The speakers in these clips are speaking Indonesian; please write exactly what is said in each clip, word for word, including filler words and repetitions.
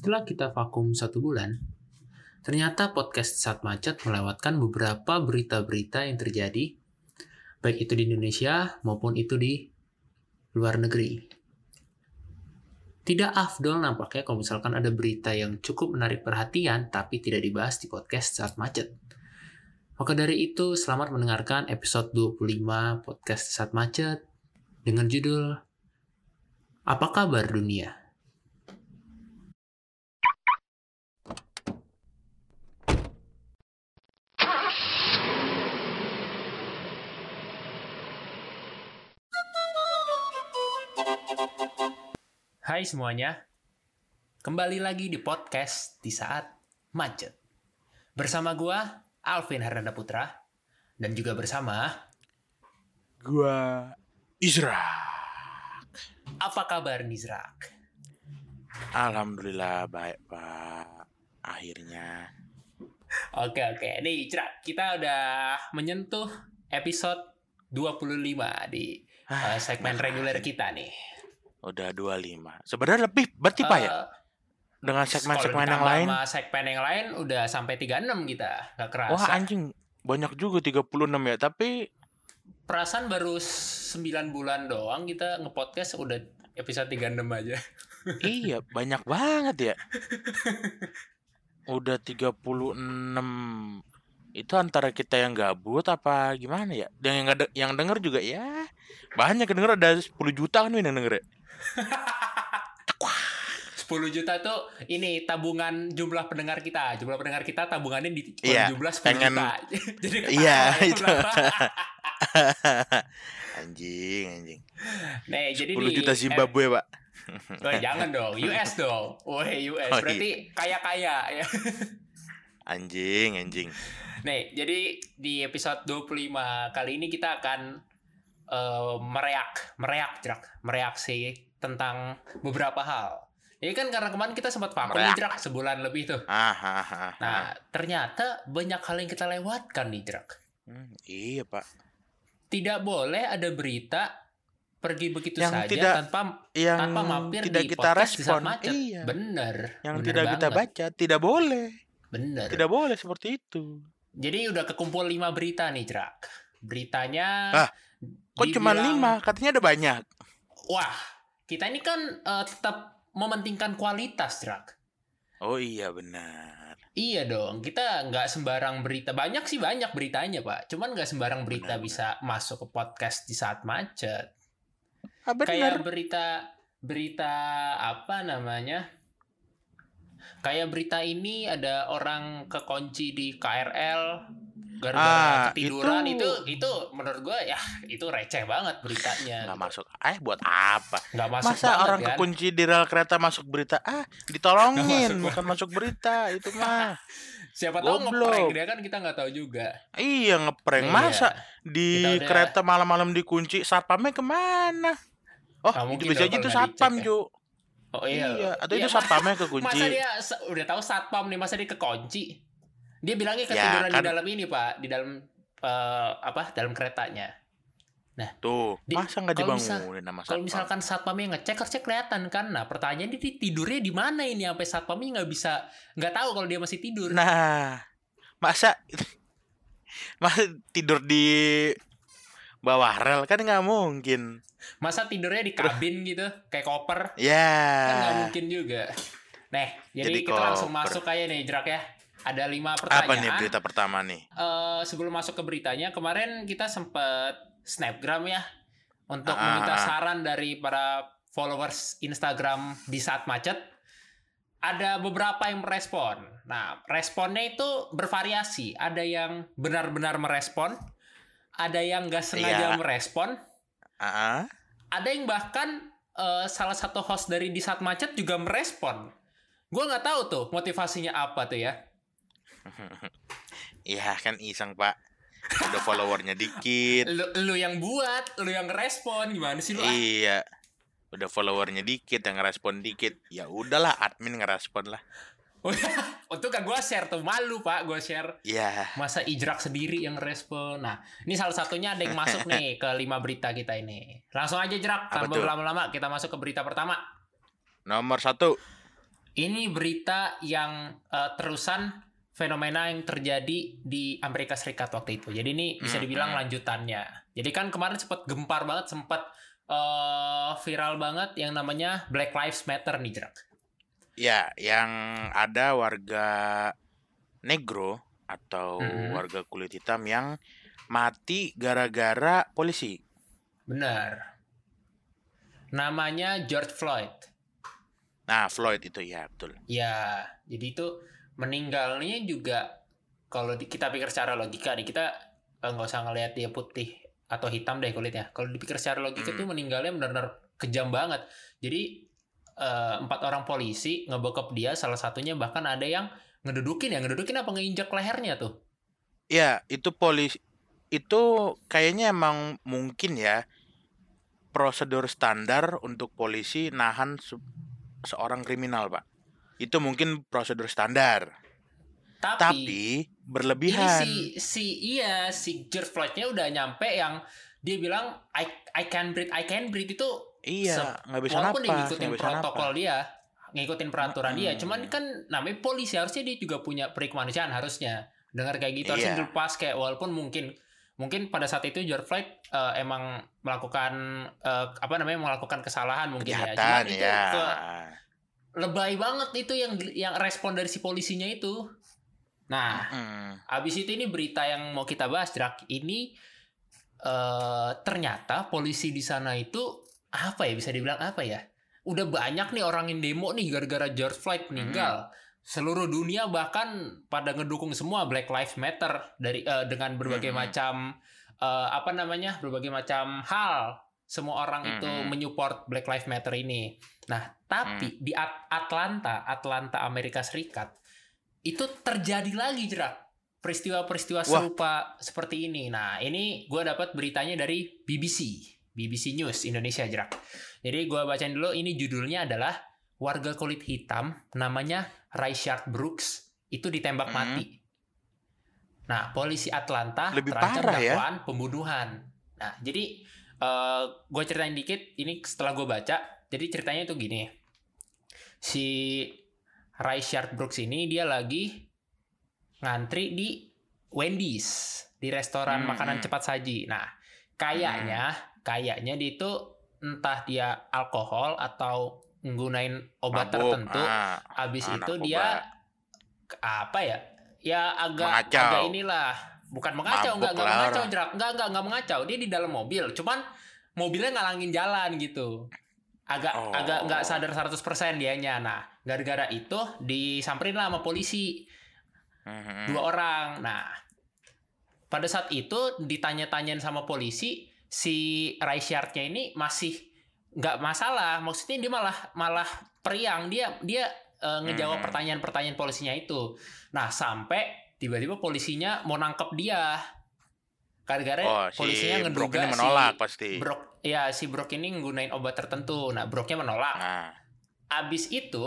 Setelah kita vakum satu bulan, ternyata podcast Saat Macet melewatkan beberapa berita-berita yang terjadi, baik itu di Indonesia maupun itu di luar negeri. Tidak afdol nampaknya kalau misalkan ada berita yang cukup menarik perhatian tapi tidak dibahas di podcast Saat Macet. Maka dari itu, selamat mendengarkan episode dua puluh lima podcast Saat Macet dengan judul Apa Kabar Dunia? Hai semuanya, kembali lagi di podcast di Saat Macet. Bersama gua, Alvin Hernanda Putra, dan juga bersama gua Izrak. Apa kabar Nizrak? Alhamdulillah baik Pak. Akhirnya. Oke oke, nih Izrak, kita udah menyentuh episode dua puluh lima di uh, segmen reguler kita nih. Udah dua puluh lima. Sebenarnya lebih berarti Pak Uh, ya? Dengan segmen-segmen yang lain. Sama segmen yang lain udah sampai tiga puluh enam kita, gak kerasa. Wah anjing, banyak juga tiga puluh enam ya, tapi perasaan baru sembilan bulan doang kita nge-podcast udah episode tiga puluh enam aja. Iya, banyak banget ya. Udah tiga puluh enam. Itu antara kita yang gabut apa gimana ya? Yang yang, de- yang denger juga ya banyak yang denger, ada sepuluh juta kan yang denger ya. sepuluh juta tuh ini tabungan jumlah pendengar kita. Jumlah pendengar kita tabungannya di Iya, jumlah sepuluh pengen, juta. Jadi iya ya, itu. anjing, anjing. Nih, jadi sepuluh nih, juta Zimbabwe, eh, Pak. Wah, jangan dong, U S dong. Wah, U S. Oh, Berarti iya. kaya-kaya ya. Anjing, anjing. Nih, jadi di episode dua puluh lima kali ini kita akan uh, mereak, mereak, Jrak, mereaksi tentang beberapa hal. Ini kan karena kemarin kita sempat vakum nih, Jrak, sebulan lebih tuh. Ah, ah, ah, ah. Nah, ternyata banyak hal yang kita lewatkan nih, Jrak. Hmm, iya, Pak. Tidak boleh ada berita pergi begitu yang saja tidak, tanpa yang tanpa mampir tidak di kita podcast Di Saat respon. Macet. Iya. Bener. Yang bener tidak banget. kita baca, tidak boleh. Bener. Tidak boleh seperti itu. Jadi udah kekumpul lima berita nih, Jrak. Beritanya Ah, kok dibilang, cuma lima? Katanya ada banyak. Wah, kita ini kan uh, tetap mementingkan kualitas, Jrak. Oh iya, benar. Iya dong, kita nggak sembarang berita. Banyak sih banyak beritanya, Pak. Cuman nggak sembarang berita benar, bisa benar. masuk ke podcast Di Saat Macet. Ah, benar. Kayak berita berita apa namanya? Kayak berita ini ada orang kekunci di K R L gara-gara ah, ketiduran. itu... itu itu menurut gue ya itu receh banget beritanya. Nggak masuk. Eh buat apa? Nggak masuk. Masa banget, orang kan? kekunci di rel kereta masuk berita? Ah, ditolongin, masuk, bukan masuk berita itu mah. Siapa tahu ngeprank dia kan, kita nggak tahu juga. Iya, ngeprank. Masa iya. di udah... kereta malam-malam dikunci, satpamnya kemana? Oh, nah, itu bisa aja itu satpam, Ju. Oh iya. iya. Atau ya, itu satpamnya kekunci. Masa dia udah tahu satpam nih, masa dia kekunci? Dia bilangnya ketiduran ya, kan? Di dalam ini, Pak, di dalam uh, apa? Dalam keretanya. Nah, tuh, di, masa nggak dibangunin nama satpam? Kalau misalkan satpamnya ngecek, harusnya kelihatan kan. Nah, pertanyaannya dia tidurnya di mana ini sampai satpamnya nggak bisa, nggak tahu kalau dia masih tidur. Nah, masa masa tidur di bawah rel kan nggak mungkin. Masa tidurnya di kabin gitu, kayak koper? Ya. Yeah. Kan nggak mungkin juga. Nah, jadi, jadi kita koper. Langsung masuk aja nih, Jrak ya. Ada lima pertanyaan. Apa nih berita pertama nih? Uh, sebelum masuk ke beritanya, kemarin kita sempat snapgram ya untuk ah. meminta saran dari para followers Instagram Di Saat Macet. Ada beberapa yang merespon. Nah, responnya itu bervariasi. Ada yang benar-benar merespon, ada yang nggak sengaja yeah. merespon. Uh-huh. Ada yang bahkan uh, salah satu host dari Di Saat Macet juga merespon. Gue nggak tahu tuh motivasinya apa tuh ya. Iya kan iseng, Pak. Udah followernya dikit. Lu, lu yang buat, lu yang ngerespon, gimana sih lu? Iya. Udah followernya dikit, yang ngerespon dikit. Ya udahlah, admin ngerespon lah. Untuk kan gue share tuh, malu Pak, gue share. Iya. Yeah. Masa Izrak sendiri yang ngerespon. Nah, ini salah satunya ada yang masuk nih ke lima berita kita ini. Langsung aja Jrak, tanpa berlama-lama kita masuk ke berita pertama. Nomor satu. Ini berita yang uh, terusan fenomena yang terjadi di Amerika Serikat waktu itu. Jadi ini bisa dibilang lanjutannya. Jadi kan kemarin sempat gempar banget, sempat uh, viral banget yang namanya Black Lives Matter nih, Jerak. Ya, yang ada warga negro atau Mhm. warga kulit hitam yang mati gara-gara polisi. Benar. Namanya George Floyd. Nah, Floyd itu ya, betul. Ya, jadi itu meninggalnya juga kalau di, kita pikir secara logika nih, kita eh, nggak usah ngelihat dia putih atau hitam deh kulitnya. Kalau dipikir secara logika Hmm. tuh meninggalnya benar-benar kejam banget. Jadi eh, empat orang polisi ngebekap dia, salah satunya bahkan ada yang ngedudukin ya, ngedudukin apa ngeinjak lehernya tuh. Ya, itu polisi itu kayaknya emang mungkin ya prosedur standar untuk polisi nahan se- seorang kriminal, Pak. Itu mungkin prosedur standar. Tapi, Tapi ini berlebihan. si si iya si George Floyd-nya udah nyampe yang dia bilang I I can breathe, I can breathe itu Iya, se- nggak bisa walaupun dia napas, ngikutin nggak bisa protokol napas. dia, ngikutin peraturan dia, Mm-mm. cuman kan namanya polisi, harusnya dia juga punya peri kemanusiaan harusnya. Dengar kayak gitu harusnya Iya. dilepas, kayak walaupun mungkin mungkin pada saat itu George Floyd eh, emang melakukan eh, apa namanya melakukan kesalahan mungkin ya. Cuman Kejahatan itu ya. ke lebay banget itu yang yang respon dari si polisinya itu. Nah, Mm-mm. abis itu ini berita yang mau kita bahas, Drak. Ini eh, ternyata polisi di sana itu apa ya, bisa dibilang apa ya? Udah banyak nih orang yang demo nih gara-gara George Floyd meninggal. Seluruh dunia bahkan pada ngedukung semua Black Lives Matter dari eh, dengan berbagai Mm-mm. macam eh, apa namanya? berbagai macam hal. Semua orang itu Mm-mm. menyupport Black Lives Matter ini. Nah, tapi di At- Atlanta, Atlanta Amerika Serikat itu terjadi lagi, Jerak, peristiwa-peristiwa Wah. serupa seperti ini. Nah, ini gue dapat beritanya dari B B C, B B C News Indonesia, Jerak. Jadi gue bacain dulu. Ini judulnya adalah warga kulit hitam namanya Rayshard Brooks itu ditembak Hmm. mati. Nah, polisi Atlanta Lebih terancam parah ya. dakwaan pembunuhan. Nah, jadi uh, gue ceritain dikit. Ini setelah gue baca. Jadi ceritanya itu gini. Si Rayshard Brooks ini dia lagi ngantri di Wendy's, di restoran Hmm, makanan hmm. cepat saji. Nah, kayaknya kayaknya dia itu entah dia alkohol atau menggunain obat Mabuk. tertentu. Ah, Abis ah, itu narkoba. dia apa ya? Ya agak Mengacau. agak inilah, bukan mengacau, Mabuk enggak enggak lah mengacau, orang. Jerak. Enggak enggak enggak mengacau. Dia di dalam mobil, cuman mobilnya ngalangin jalan gitu. Agak Oh. agak enggak sadar seratus persen dianya. Nah, gara-gara itu disamperin lah sama polisi. Mhm. Dua orang. Nah, pada saat itu ditanya-tanyain sama polisi, si Rayshard-nya ini masih nggak masalah. Maksudnya dia malah malah periang. Dia dia uh, ngejawab Hmm. pertanyaan-pertanyaan polisinya itu. Nah, sampai tiba-tiba polisinya mau nangkep dia. Gara-gara Oh, si polisinya Brok ngeduga ini menolak si pasti. Brok, ya si Brok ini nggunain obat tertentu. Nah, Broknya menolak. Nah, Abis itu,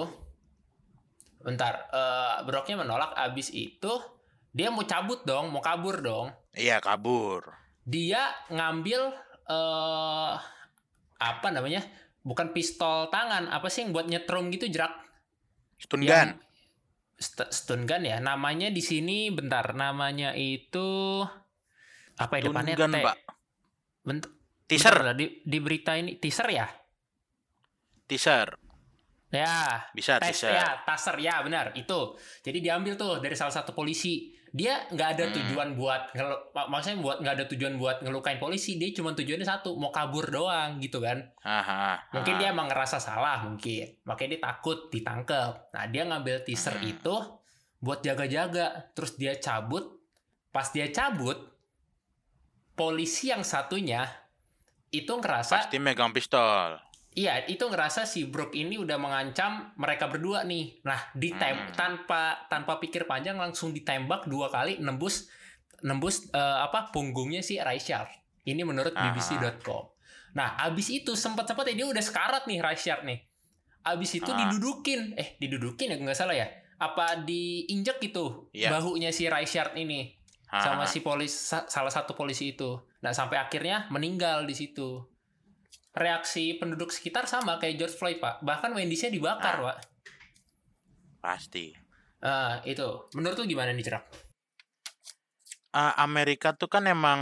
bentar, uh, Broknya menolak. Abis itu dia mau cabut dong, mau kabur dong. iya kabur. Dia ngambil eh apa namanya? Bukan pistol tangan, apa sih yang buat nyetrum gitu, Jerak? Stun Yang gun. st- stun gun ya. Namanya di sini bentar, namanya itu apa ya Stun depannya? gun, T. Pak. Bentar, Teaser. bentar, di, di berita ini teaser ya? Teaser. Ya, Bisa tes teaser. ya, taser ya, benar itu. Jadi diambil tuh dari salah satu polisi. Dia nggak ada Hmm. tujuan buat ngelu- mak- maksudnya buat nggak ada tujuan buat ngelukain polisi. Dia cuma tujuannya satu, mau kabur doang gitu kan. Aha, Mungkin aha. dia emang ngerasa salah mungkin. Makanya dia takut ditangkap. Nah, dia ngambil teaser Hmm. itu buat jaga-jaga. Terus dia cabut. Pas dia cabut, polisi yang satunya itu ngerasa Pasti megang pistol. iya, itu ngerasa si Brooke ini udah mengancam mereka berdua nih. Nah, ditem Hmm. tanpa tanpa pikir panjang langsung ditembak dua kali nembus nembus eh, apa punggungnya si Rayshard. Ini menurut B B C dot com. Nah, abis itu sempat-sempat dia udah sekarat nih Rayshard nih. Abis itu Ah. didudukin, eh didudukin ya nggak salah ya? Apa diinjek gitu Iya. bahunya si Rayshard ini sama Aha. si polis sa- salah satu polisi itu. Nah, sampai akhirnya meninggal di situ. Reaksi penduduk sekitar sama kayak George Floyd, Pak. Bahkan Wendy's-nya dibakar, Pak. Pasti. Uh, itu menurut lu gimana nih, Cerak? Uh, Amerika tuh kan emang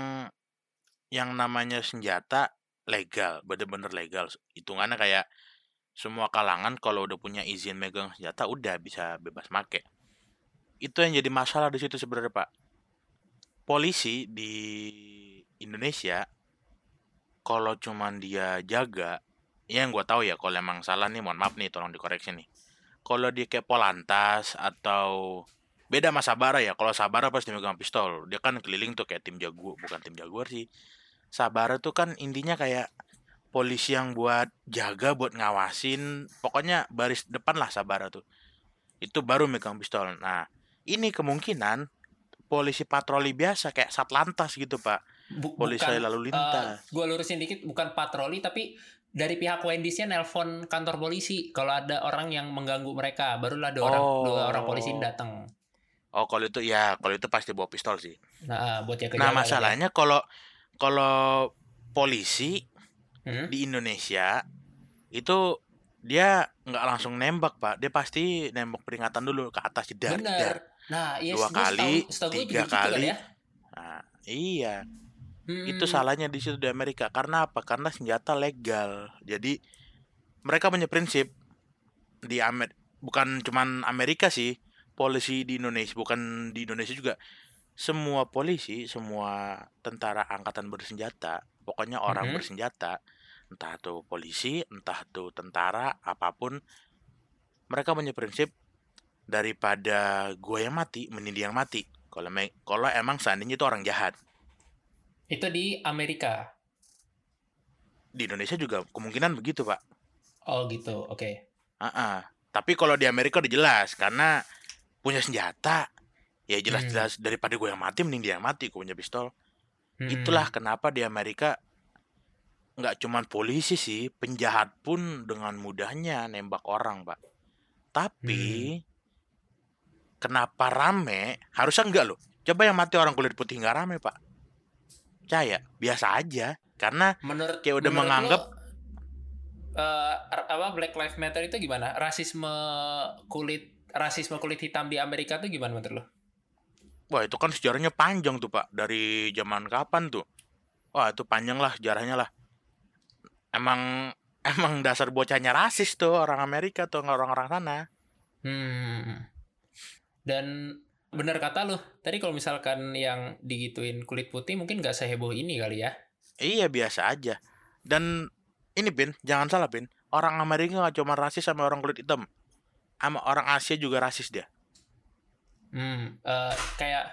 yang namanya senjata legal, bener-bener legal. Hitungannya kayak semua kalangan kalau udah punya izin megang senjata udah bisa bebas make. Itu yang jadi masalah di situ sebenarnya, Pak. Polisi di Indonesia kalau cuman dia jaga, ya yang gue tahu ya, kalau emang salah nih mohon maaf nih, tolong dikoreksi nih. Kalau dia kayak Polantas atau beda sama Sabara ya. Kalau Sabara pasti megang pistol, dia kan keliling tuh kayak tim jago, bukan tim jaguar sih. Sabara tuh kan intinya kayak polisi yang buat jaga, buat ngawasin, pokoknya baris depan lah Sabara tuh. Itu baru megang pistol. Nah, ini kemungkinan polisi patroli biasa kayak Satlantas gitu, Pak. Bu- polisi bukan, lalu uh, lintas. gue lurusin dikit, bukan patroli tapi dari pihak Wendy's-nya nelpon kantor polisi kalau ada orang yang mengganggu mereka, barulah dua orang Oh. dua orang polisi datang. Oh, kalau itu ya, kalau itu pasti bawa pistol sih. Nah, buat jaga-jaga. Nah, lah ya. masalahnya kalau kalau polisi Hmm? di Indonesia itu dia nggak langsung nembak, Pak. Dia pasti nembak peringatan dulu ke atas, jedar, Bener. jedar. Nah, yes, Dua gua kali, setahu- setahu gua tiga juga gitu kan kali. ya. Nah, iya. Hmm. Itu salahnya di situ di Amerika. Karena apa? Karena senjata legal. Jadi mereka punya prinsip di Amer bukan cuman Amerika sih, polisi di Indonesia, bukan di Indonesia juga. Semua polisi, semua tentara angkatan bersenjata, pokoknya orang Mhm. bersenjata, entah itu polisi, entah itu tentara, apapun, mereka punya prinsip daripada gue yang mati, mending dia yang mati. Kalau me- kalau emang seandainya itu orang jahat. Itu di Amerika. Di Indonesia juga kemungkinan begitu, Pak. Oh gitu, oke. Ah, tapi kalau di Amerika udah jelas karena punya senjata, ya Hmm. jelas-jelas daripada gue yang mati, mending dia yang mati. Gue punya pistol. Hmm. Itulah kenapa di Amerika nggak cuman polisi sih, penjahat pun dengan mudahnya nembak orang, Pak. Tapi kenapa rame? Harusnya enggak loh. Coba yang mati orang kulit putih nggak rame, Pak. Percaya, biasa aja. Karena Menurut kayak udah menurut menganggap lo, uh, apa Black Lives Matter itu gimana? Rasisme kulit rasisme kulit hitam di Amerika tuh gimana menurut lo? wah itu kan sejarahnya panjang tuh, Pak. Dari zaman kapan tuh? Wah itu panjang lah sejarahnya lah. Emang emang dasar bocahnya rasis tuh orang Amerika tuh, orang-orang sana. Hmm. Dan benar kata lo, tadi kalau misalkan yang digituin kulit putih mungkin nggak seheboh ini kali ya? Iya biasa aja. Dan ini Bin, jangan salah Bin, orang Amerika nggak cuma rasis sama orang kulit hitam, sama orang Asia juga rasis dia. Hmm, uh, kayak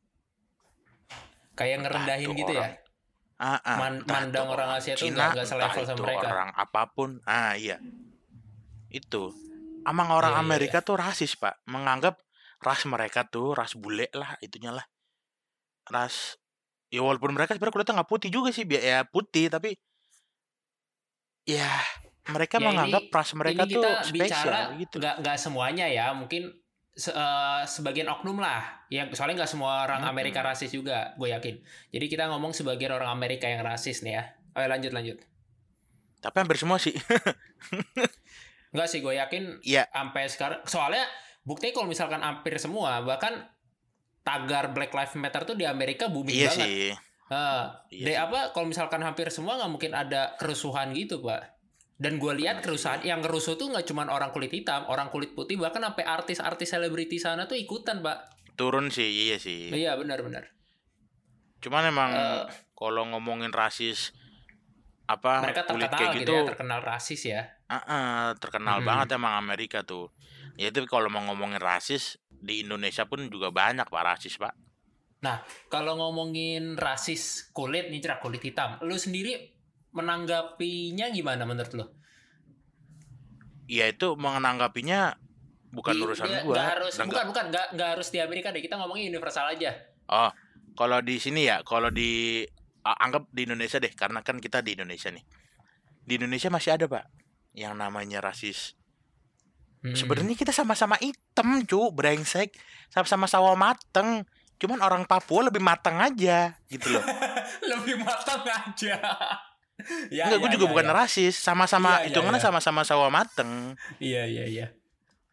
kayak ngerendahin gitu orang, ya? Ah, ah, Man, mandang orang, orang Asia tuh Cina, nggak selevel sama mereka. Orang apapun, ah iya, itu. Amang orang yeah, Amerika yeah, yeah. tuh rasis, Pak, menganggap ras mereka tuh ras bule lah, itunya lah, ras. Ya walaupun mereka sebenarnya kulitnya nggak putih juga sih, ya putih tapi ya mereka ya, menganggap ini, ras mereka ini tuh kita spesial bicara gitu. Nggak nggak semuanya ya, mungkin se uh, sebagian oknum lah. Yang soalnya nggak semua orang hmm. Amerika rasis juga, gue yakin. Jadi kita ngomong sebagian orang Amerika yang rasis nih ya. Ayo lanjut lanjut. Tapi hampir semua sih. Nggak sih, gue yakin. Iya. Sampai sekarang, soalnya buktinya kalau misalkan hampir semua, bahkan tagar Black Lives Matter tuh di Amerika booming iya banget. Sih. Uh, iya deh sih. apa kalau misalkan hampir semua nggak mungkin ada kerusuhan gitu, Pak. Dan gue lihat kerusuhan yang kerusuh tuh nggak cuma orang kulit hitam, orang kulit putih, bahkan sampai artis-artis selebriti sana tuh ikutan, Pak. Turun sih, iya sih. Iya benar-benar. Cuman emang uh, kalau ngomongin rasis apa mereka kulit terkenal kayak gitu, gitu, ya, terkenal rasis ya. Uh-uh, terkenal hmm. banget emang Amerika tuh. Ya itu kalau mau ngomongin rasis di Indonesia pun juga banyak Pak rasis, Pak. Nah, kalau ngomongin rasis kulit nih, Cerak, kulit hitam, lu sendiri menanggapinya gimana menurut lu? Ya itu menanggapinya bukan di, urusan dia, gua. Gak harus, bukan gak, bukan nggak nggak harus di Amerika deh. Kita ngomongin universal aja. Oh, kalau di sini ya, kalau di uh, anggap di Indonesia deh, karena kan kita di Indonesia nih. Di Indonesia masih ada, Pak, yang namanya rasis. Hmm. Sebenarnya kita sama-sama hitam, cu, brengsek, sama-sama sawo mateng. Cuman orang Papua lebih matang aja, gitu loh. Lebih matang aja. Ya, enggak, ya, gue juga ya, bukan ya. rasis, sama-sama ya, hitungannya ya, ya. sama-sama sawo mateng. Iya, iya, iya.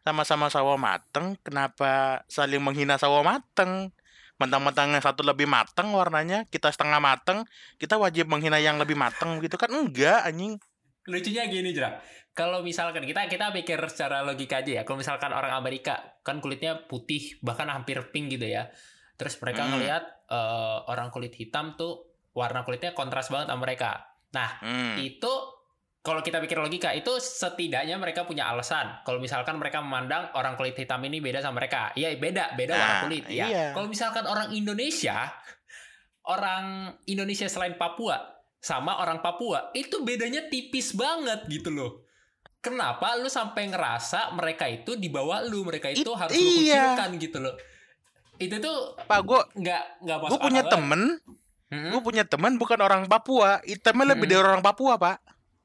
sama-sama sawo mateng, kenapa saling menghina sawo mateng? Mentang-mentang yang satu lebih mateng warnanya, kita setengah mateng, kita wajib menghina yang lebih mateng gitu kan? Enggak, anjing. Lucunya gini, Jrak. Kalau misalkan kita kita pikir secara logika aja ya. Kalau misalkan orang Amerika kan kulitnya putih, bahkan hampir pink gitu ya. Terus mereka Hmm. ngelihat uh, orang kulit hitam tuh warna kulitnya kontras banget sama mereka. Nah, Hmm. itu kalau kita pikir logika, itu setidaknya mereka punya alasan. Kalau misalkan mereka memandang orang kulit hitam ini beda sama mereka. Iya, beda, beda warna Nah, kulit. Ya. iya. Kalau misalkan orang Indonesia, orang Indonesia selain Papua sama orang Papua, itu bedanya tipis banget gitu loh. Kenapa lu sampai ngerasa mereka itu di bawah lu, mereka itu It- harus lu iya. kucilkan gitu loh. Itu tuh Pak, gua nggak nggak masuk gua punya akal temen, banget. gua punya temen bukan orang Papua, hitamnya lebih Mm-mm. dari orang Papua, Pak.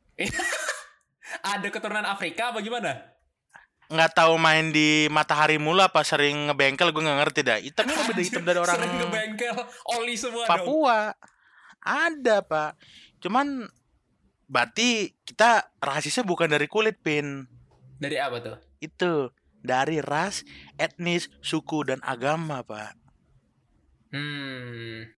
Ada keturunan Afrika apa gimana? Nggak tahu main di Matahari Mula apa sering ngebengkel, gue nggak ngerti dah. Hitamnya lebih dari hitam dari orang Sering ke bengkel, oli semua dong. Papua. Ada, Pak. Cuman berarti kita rasisnya bukan dari kulit, Pin. Dari apa tuh? Itu dari ras, etnis, suku dan agama, Pak. Hmm.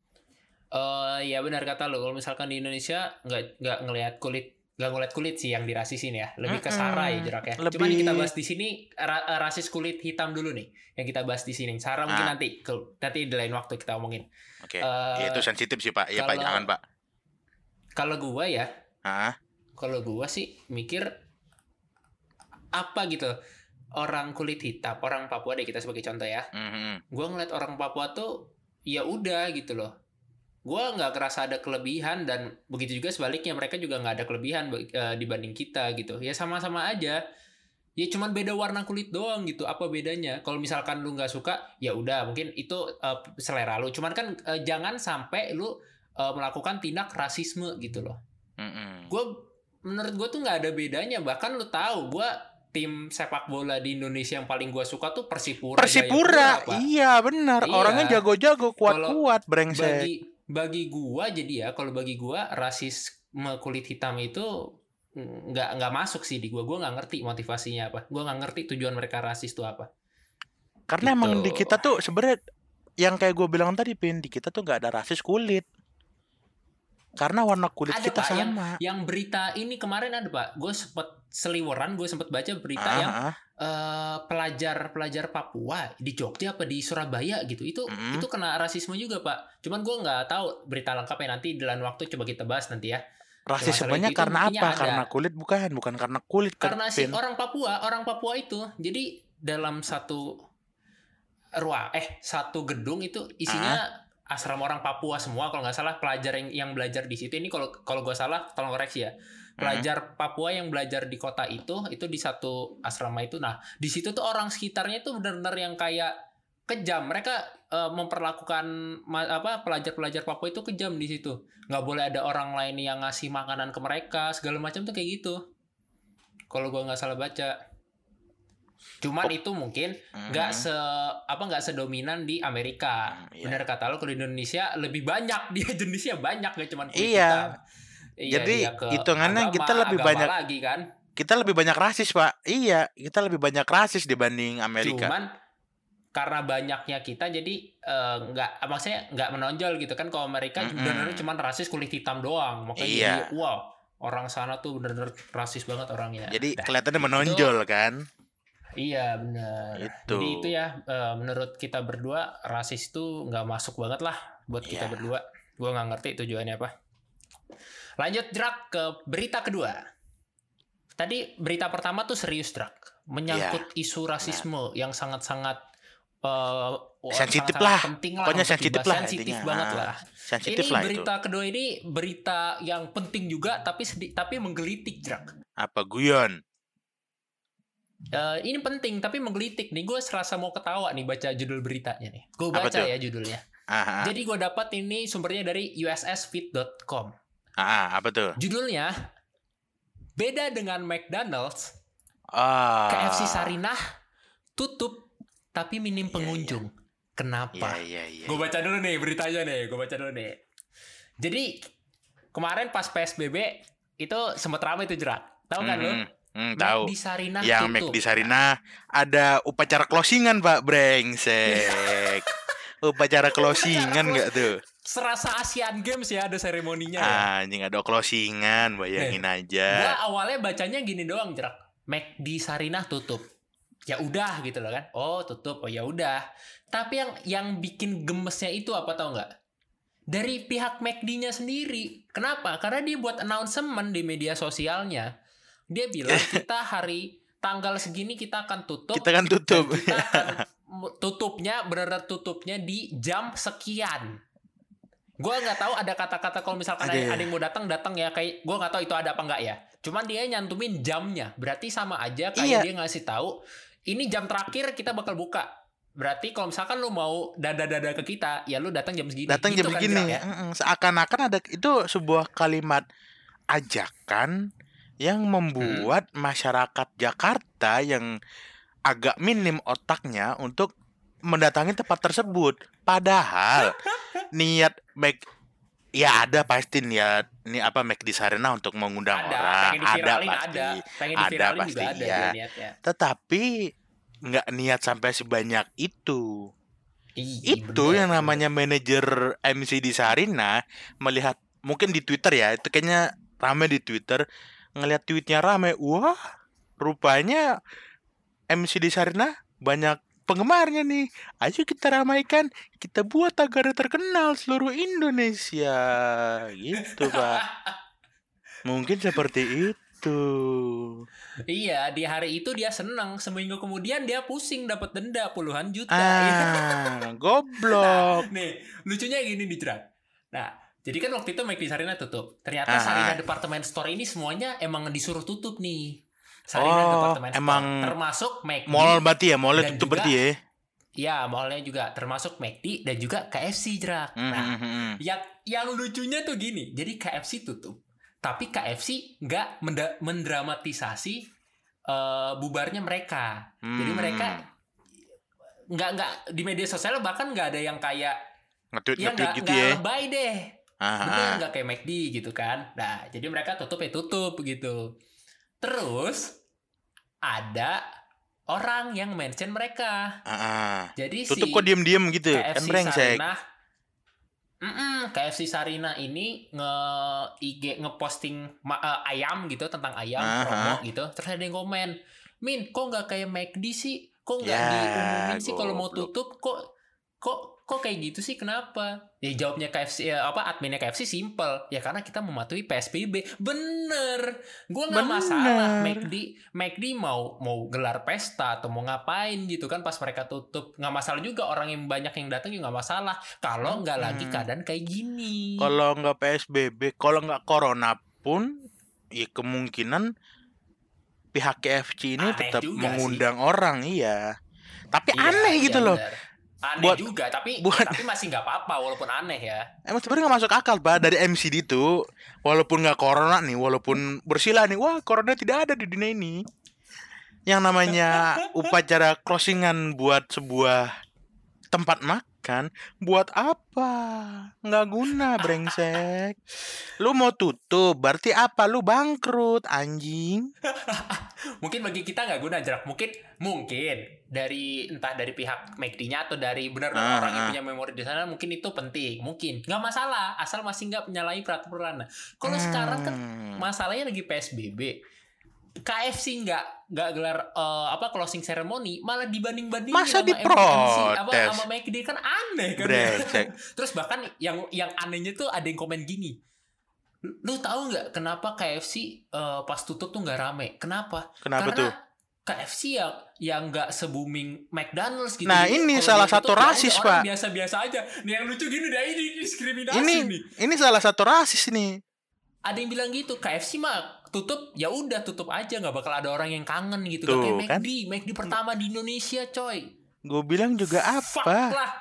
Uh, ya benar kata lo. Kalau misalkan di Indonesia nggak nggak ngelihat kulit, nggak ngelihat kulit sih yang dirasisin ya. Lebih ke sara ya Jerak ya. Lebih- Cuman kita bahas di sini ra- rasis kulit hitam dulu nih. Yang kita bahas di sini. Sara mungkin Ah. nanti ke, nanti di lain waktu kita omongin. Oke, Eh, ya, itu sensitif sih, Pak. Iya, Pak, kalau- jangan, Pak. Kalau gua ya, Hah? kalau gua sih mikir apa gitu, orang kulit hitam, orang Papua deh kita sebagai contoh ya. Mhm. Gua ngeliat orang Papua tuh ya udah gitu loh. Gua nggak kerasa ada kelebihan, dan begitu juga sebaliknya, mereka juga nggak ada kelebihan uh, dibanding kita gitu. Ya sama-sama aja. Ya cuman beda warna kulit doang gitu. Apa bedanya? Kalau misalkan lu nggak suka, ya udah mungkin itu uh, selera lu. Cuman kan uh, jangan sampai lu uh, melakukan tindak rasisme gitu loh. Mhm. Gue menurut gue tuh nggak ada bedanya. Bahkan lu tahu gue tim sepak bola di Indonesia yang paling gue suka tuh Persipura. Persipura, Jayapura, Pak. iya benar. Iya. Orangnya jago-jago, kuat-kuat, brengsek. Bagi bagi gue jadi ya, kalau bagi gue rasisme kulit hitam itu nggak nggak masuk sih di gue. Gue nggak ngerti motivasinya apa. Gue nggak ngerti tujuan mereka rasis itu apa. Karena Gitu. emang di kita tuh sebenarnya yang kayak gue bilang tadi, Pin, di kita tuh nggak ada rasis kulit. Karena warna kulit Ada kita Pak yang, sama. yang berita ini kemarin ada Pak. Gue sempet seliweran, gue sempet baca berita Ah, yang ah. uh, pelajar pelajar Papua di Jogja apa di Surabaya gitu. Itu Mm-mm. itu kena rasisme juga Pak. Cuman gue nggak tahu berita lengkapnya, nanti di lain waktu coba kita bahas nanti ya. Rasismenya itu karena buktinya apa? ada. Karena kulit bukan, bukan karena kulit kan, Karena si Pin. orang Papua, orang Papua itu, jadi dalam satu ruang, eh satu gedung itu isinya asrama orang Papua semua kalau nggak salah. Pelajar yang yang belajar di situ, ini kalau kalau gue salah tolong koreksi ya. Pelajar Papua yang belajar di kota itu, itu di satu asrama itu. Nah di situ tuh orang sekitarnya tuh benar-benar yang kayak kejam. Mereka uh, memperlakukan ma- apa pelajar-pelajar Papua itu kejam di situ. Nggak boleh ada orang lain yang ngasih makanan ke mereka, segala macam tuh kayak gitu. Kalau gue nggak salah baca. Cuman Oh. itu mungkin nggak Mhm. se apa nggak sedominan di Amerika. Hmm, iya. Bener kata lo, kalau di Indonesia lebih banyak. Di Indonesia banyak, gak cuman kulit Iya. hitam. Iya, Jadi, dia ke hitungannya agama, kita lebih agama banyak- lagi kan. Kita lebih banyak rasis, Pak. Iya, kita lebih banyak rasis dibanding Amerika. Cuman karena banyaknya kita jadi eh, nggak maksudnya nggak menonjol gitu kan. Kalau Amerika Mm-mm. bener-bener cuman rasis kulit hitam doang. Makanya Iya. jadi wow, orang sana tuh bener-bener rasis banget orangnya. Jadi Dah. kelihatannya menonjol kan? Iya benar. Itu. Jadi itu ya eh, menurut kita berdua rasis itu nggak masuk banget lah buat kita Iya. berdua. Gue nggak ngerti tujuannya apa. Lanjut Drak ke berita kedua. Tadi berita pertama tuh serius Drak, menyangkut isu rasisme yang sangat-sangat eh, Sensitif sangat-sangat lah. penting lah. Pokoknya untuk sensitif dibahas. lah Sensitif intinya. banget Ah, lah. Sensitif Ini lah itu. berita kedua ini berita yang penting juga tapi sedi- tapi menggelitik Drak. Apa guyon? Eh, ini penting tapi menggelitik nih. Gue serasa mau ketawa nih baca judul beritanya nih. Gue Apa baca tuh? ya judulnya. Ah, ah, Jadi gue dapat ini sumbernya dari u s s feed dot com. ah, ah, apa tuh? Judulnya, beda dengan McDonald's, Ah. K F C Sarinah tutup tapi minim pengunjung. Kenapa? Iya, iya, iya. Gue baca dulu nih beritanya nih. Gue baca dulu nih. Jadi kemarin pas P S B B itu sempat ramai tuh Jerak. Tahu kan Mhm. lo? Hmm, tahu. McD Sarinah Yang tutup. McD Sarinah ada upacara closingan, Pak, brengsek. Upacara closingan enggak tuh? Serasa Asian Games ya ada seremoninya ya. Anjing, ada closingan, bayangin Nih, aja. Gua awalnya bacanya gini doang, Jerak. McD Sarinah tutup. Ya udah gitu loh kan. Oh, tutup. Oh ya udah. Tapi yang yang bikin gemesnya itu apa tau nggak? Dari pihak McD-nya sendiri. Kenapa? Karena dia buat announcement di media sosialnya. Dia bilang kita hari tanggal segini kita akan tutup. Kita kan tutup. Dan kita akan tutupnya benar-benar tutupnya di jam sekian. Gue nggak tahu ada kata-kata kalau misalkan ada, ada yang mau datang datang ya, kayak gue nggak tahu itu ada apa nggak ya. Cuman dia nyantumin jamnya. Berarti sama aja kayak Iya. dia ngasih tahu ini jam terakhir kita bakal buka. Berarti kalau misalkan lu mau dada-dada ke kita, ya lu datang jam segini. Datang gitu jam kan, segini. Jerak, ya? Mm-mm. Seakan-akan ada itu sebuah kalimat ajakan yang membuat hmm. masyarakat Jakarta yang agak minim otaknya untuk mendatangi tempat tersebut. Padahal niat Mac ya ada pasti niat ini apa McD Sarinah untuk mengundang ada, orang, ada pasti, ada, ada pasti juga ya. Ada Tetapi nggak niat sampai sebanyak itu. Iyi, itu bener, yang namanya bener. Manajer M C D Sarinah melihat mungkin di Twitter ya, itu kayaknya rame di Twitter, ngelihat tweetnya rame, wah rupanya M C D Sarinah banyak penggemarnya nih, ayo kita ramaikan, kita buat agar terkenal seluruh Indonesia, gitu Pak. Mungkin seperti itu. Iya, di hari itu dia senang, seminggu kemudian dia pusing dapat denda puluhan juta. Ah, goblok. Nah, nih lucunya gini nih, Jerak. Nah, jadi kan waktu itu McD Sarinah tutup. Ternyata ah. Sarinah Department Store ini semuanya emang disuruh tutup nih. Sarinah oh, Department emang Store termasuk McD. Mall berarti ya, mallnya tutup juga, berarti ya. Iya, mallnya juga termasuk McD dan juga K F C, Jerak. Mm-hmm. Nah, yang yang lucunya tuh gini. Jadi K F C tutup, tapi K F C nggak menda- mendramatisasi uh, bubarnya mereka. Hmm. Jadi mereka nggak nggak di media sosial bahkan nggak ada yang kayak nge-tweet, ya nggak gitu nggak ya. lebay deh. Aha. Bener nggak kayak McD gitu kan. Nah, jadi mereka tutup ya tutup gitu. Terus ada orang yang mention mereka. Ah, jadi tutup si kok diem-diem gitu. K F C kan brengsek. Sarinah, K F C Sarinah ini nge I G ngeposting ma- uh, ayam gitu, tentang ayam, Aha. promo gitu. Terus ada yang komen, "Min, kok nggak kayak McD sih? Kok nggak Ya, diumumin sih kalau mau goblok. tutup? Kok kok kok kayak gitu sih? Kenapa?" Ya jawabnya K F C ya, apa adminnya K F C simple. Ya karena kita mematuhi P S B B. Bener. Gua nggak masalah McD McD mau mau gelar pesta atau mau ngapain gitu kan pas mereka tutup. Nggak masalah juga, orang yang banyak yang datang juga nggak masalah. Kalau nggak hmm. lagi keadaan kayak gini. Kalau nggak P S B B, kalau nggak corona pun, ya kemungkinan pihak K F C ini aneh tetap mengundang sih. Orang, iya. Tapi iya, aneh gitu iya, loh. Bener. Aneh buat, juga, tapi buat, tapi masih nggak apa-apa walaupun aneh ya. Emang sebenarnya nggak masuk akal, Pak, dari M C D itu, walaupun nggak corona nih, walaupun bersila nih, wah corona tidak ada di dunia ini. Yang namanya upacara closingan buat sebuah tempat makan, buat apa? Nggak guna, brengsek. Lu mau tutup, berarti apa? Lu bangkrut, anjing. Mungkin bagi kita nggak guna, Jerak. Mungkin mungkin dari entah dari pihak McD-nya atau dari benar-benar ah, orang yang punya memori di sana, mungkin itu penting. Mungkin nggak masalah, asal masih nggak menyalahi peraturan. Kalau hmm. sekarang kan masalahnya lagi P S B B. K F C nggak nggak gelar uh, apa closing ceremony, malah dibanding-bandingin masa sama diprotes apa sama McD, kan aneh kan ya? Terus bahkan yang yang anehnya tuh ada yang komen gini, lu tahu nggak kenapa K F C uh, pas tutup tuh nggak rame? Kenapa? Kenapa Karena tuh? K F C yang yang nggak se-booming McDonald's gitu. Nah, jadi, ini salah satu rasis, Pak. Biasa-biasa aja. Nih yang lucu gini deh, ini diskriminasi ini, nih. Ini salah satu rasis nih. Ada yang bilang gitu, K F C mah tutup, ya udah tutup aja, nggak bakal ada orang yang kangen gitu. Tuh, kayak kan? McD, McD pertama di Indonesia, coy. Gue bilang juga apa? Fuck lah.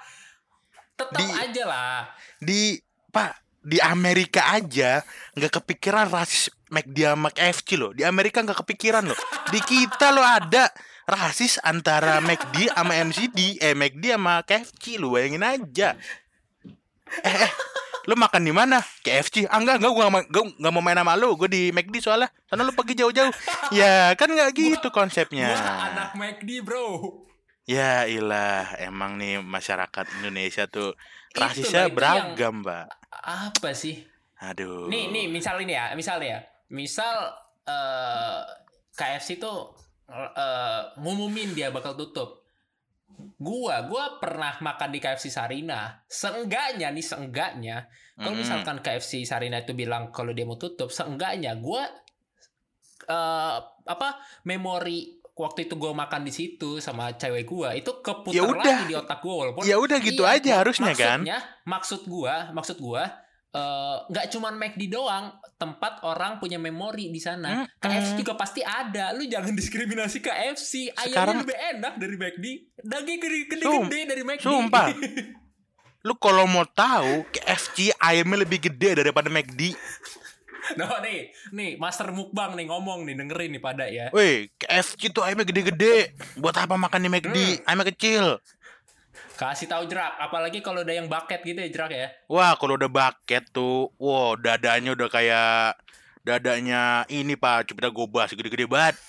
Tetap di, aja lah. Di Pak, di Amerika aja nggak kepikiran rasis McD sama K F C loh. Di Amerika nggak kepikiran loh. Di kita lo ada rasis antara McD sama M C D, eh McD sama K F C lo, bayangin aja. Eh, eh Lu makan di mana? K F C. Ah enggak, enggak, gue gak, gua gak mau main sama lu. Gue di McD soalnya. Soalnya lu pergi jauh-jauh. Ya kan gak gitu Gua- konsepnya. Gua anak McD, bro. Ya ilah, emang nih masyarakat Indonesia tuh Itulah, rasisnya itu beragam, Mbak. Apa sih? Aduh. Nih, nih, misal ini ya, misal nih ya. Misal eh, K F C tuh eh, ngumumin dia bakal tutup. Gua, gua pernah makan di K F C Sarina. Seenggaknya nih, seenggaknya kalau Mm-mm. misalkan K F C Sarina itu bilang kalau dia mau tutup, seenggaknya gua eh, apa memori waktu itu gue makan di situ sama cewek gue itu keputar Ya udah. lagi di otak gue walaupun Ya udah gitu iya, aja mak- harusnya kan. maksudnya maksud gue maksud gue eh, nggak cuman McD doang, tempat orang punya memori di sana. Mm-mm. K F C juga pasti ada. Lu jangan diskriminasi K F C. Ayamnya Sekarang- lebih enak dari McD. Daging gede-gede Sum- dari McD. sumpah. Lu kalau mau tahu K F C ayamnya lebih gede daripada McD. Nah nih, nih Master Mukbang nih ngomong nih, dengerin nih pada ya. Weh, K F C tuh ayamnya gede-gede. Buat apa makan di McD? Ayamnya kecil. Kasih tahu Jerak, apalagi kalau udah yang bucket gitu ya Jerak ya. Wah, kalau udah bucket tuh, wow, dadanya udah kayak dadanya ini Pak, Cipta Gobas, gede-gede banget.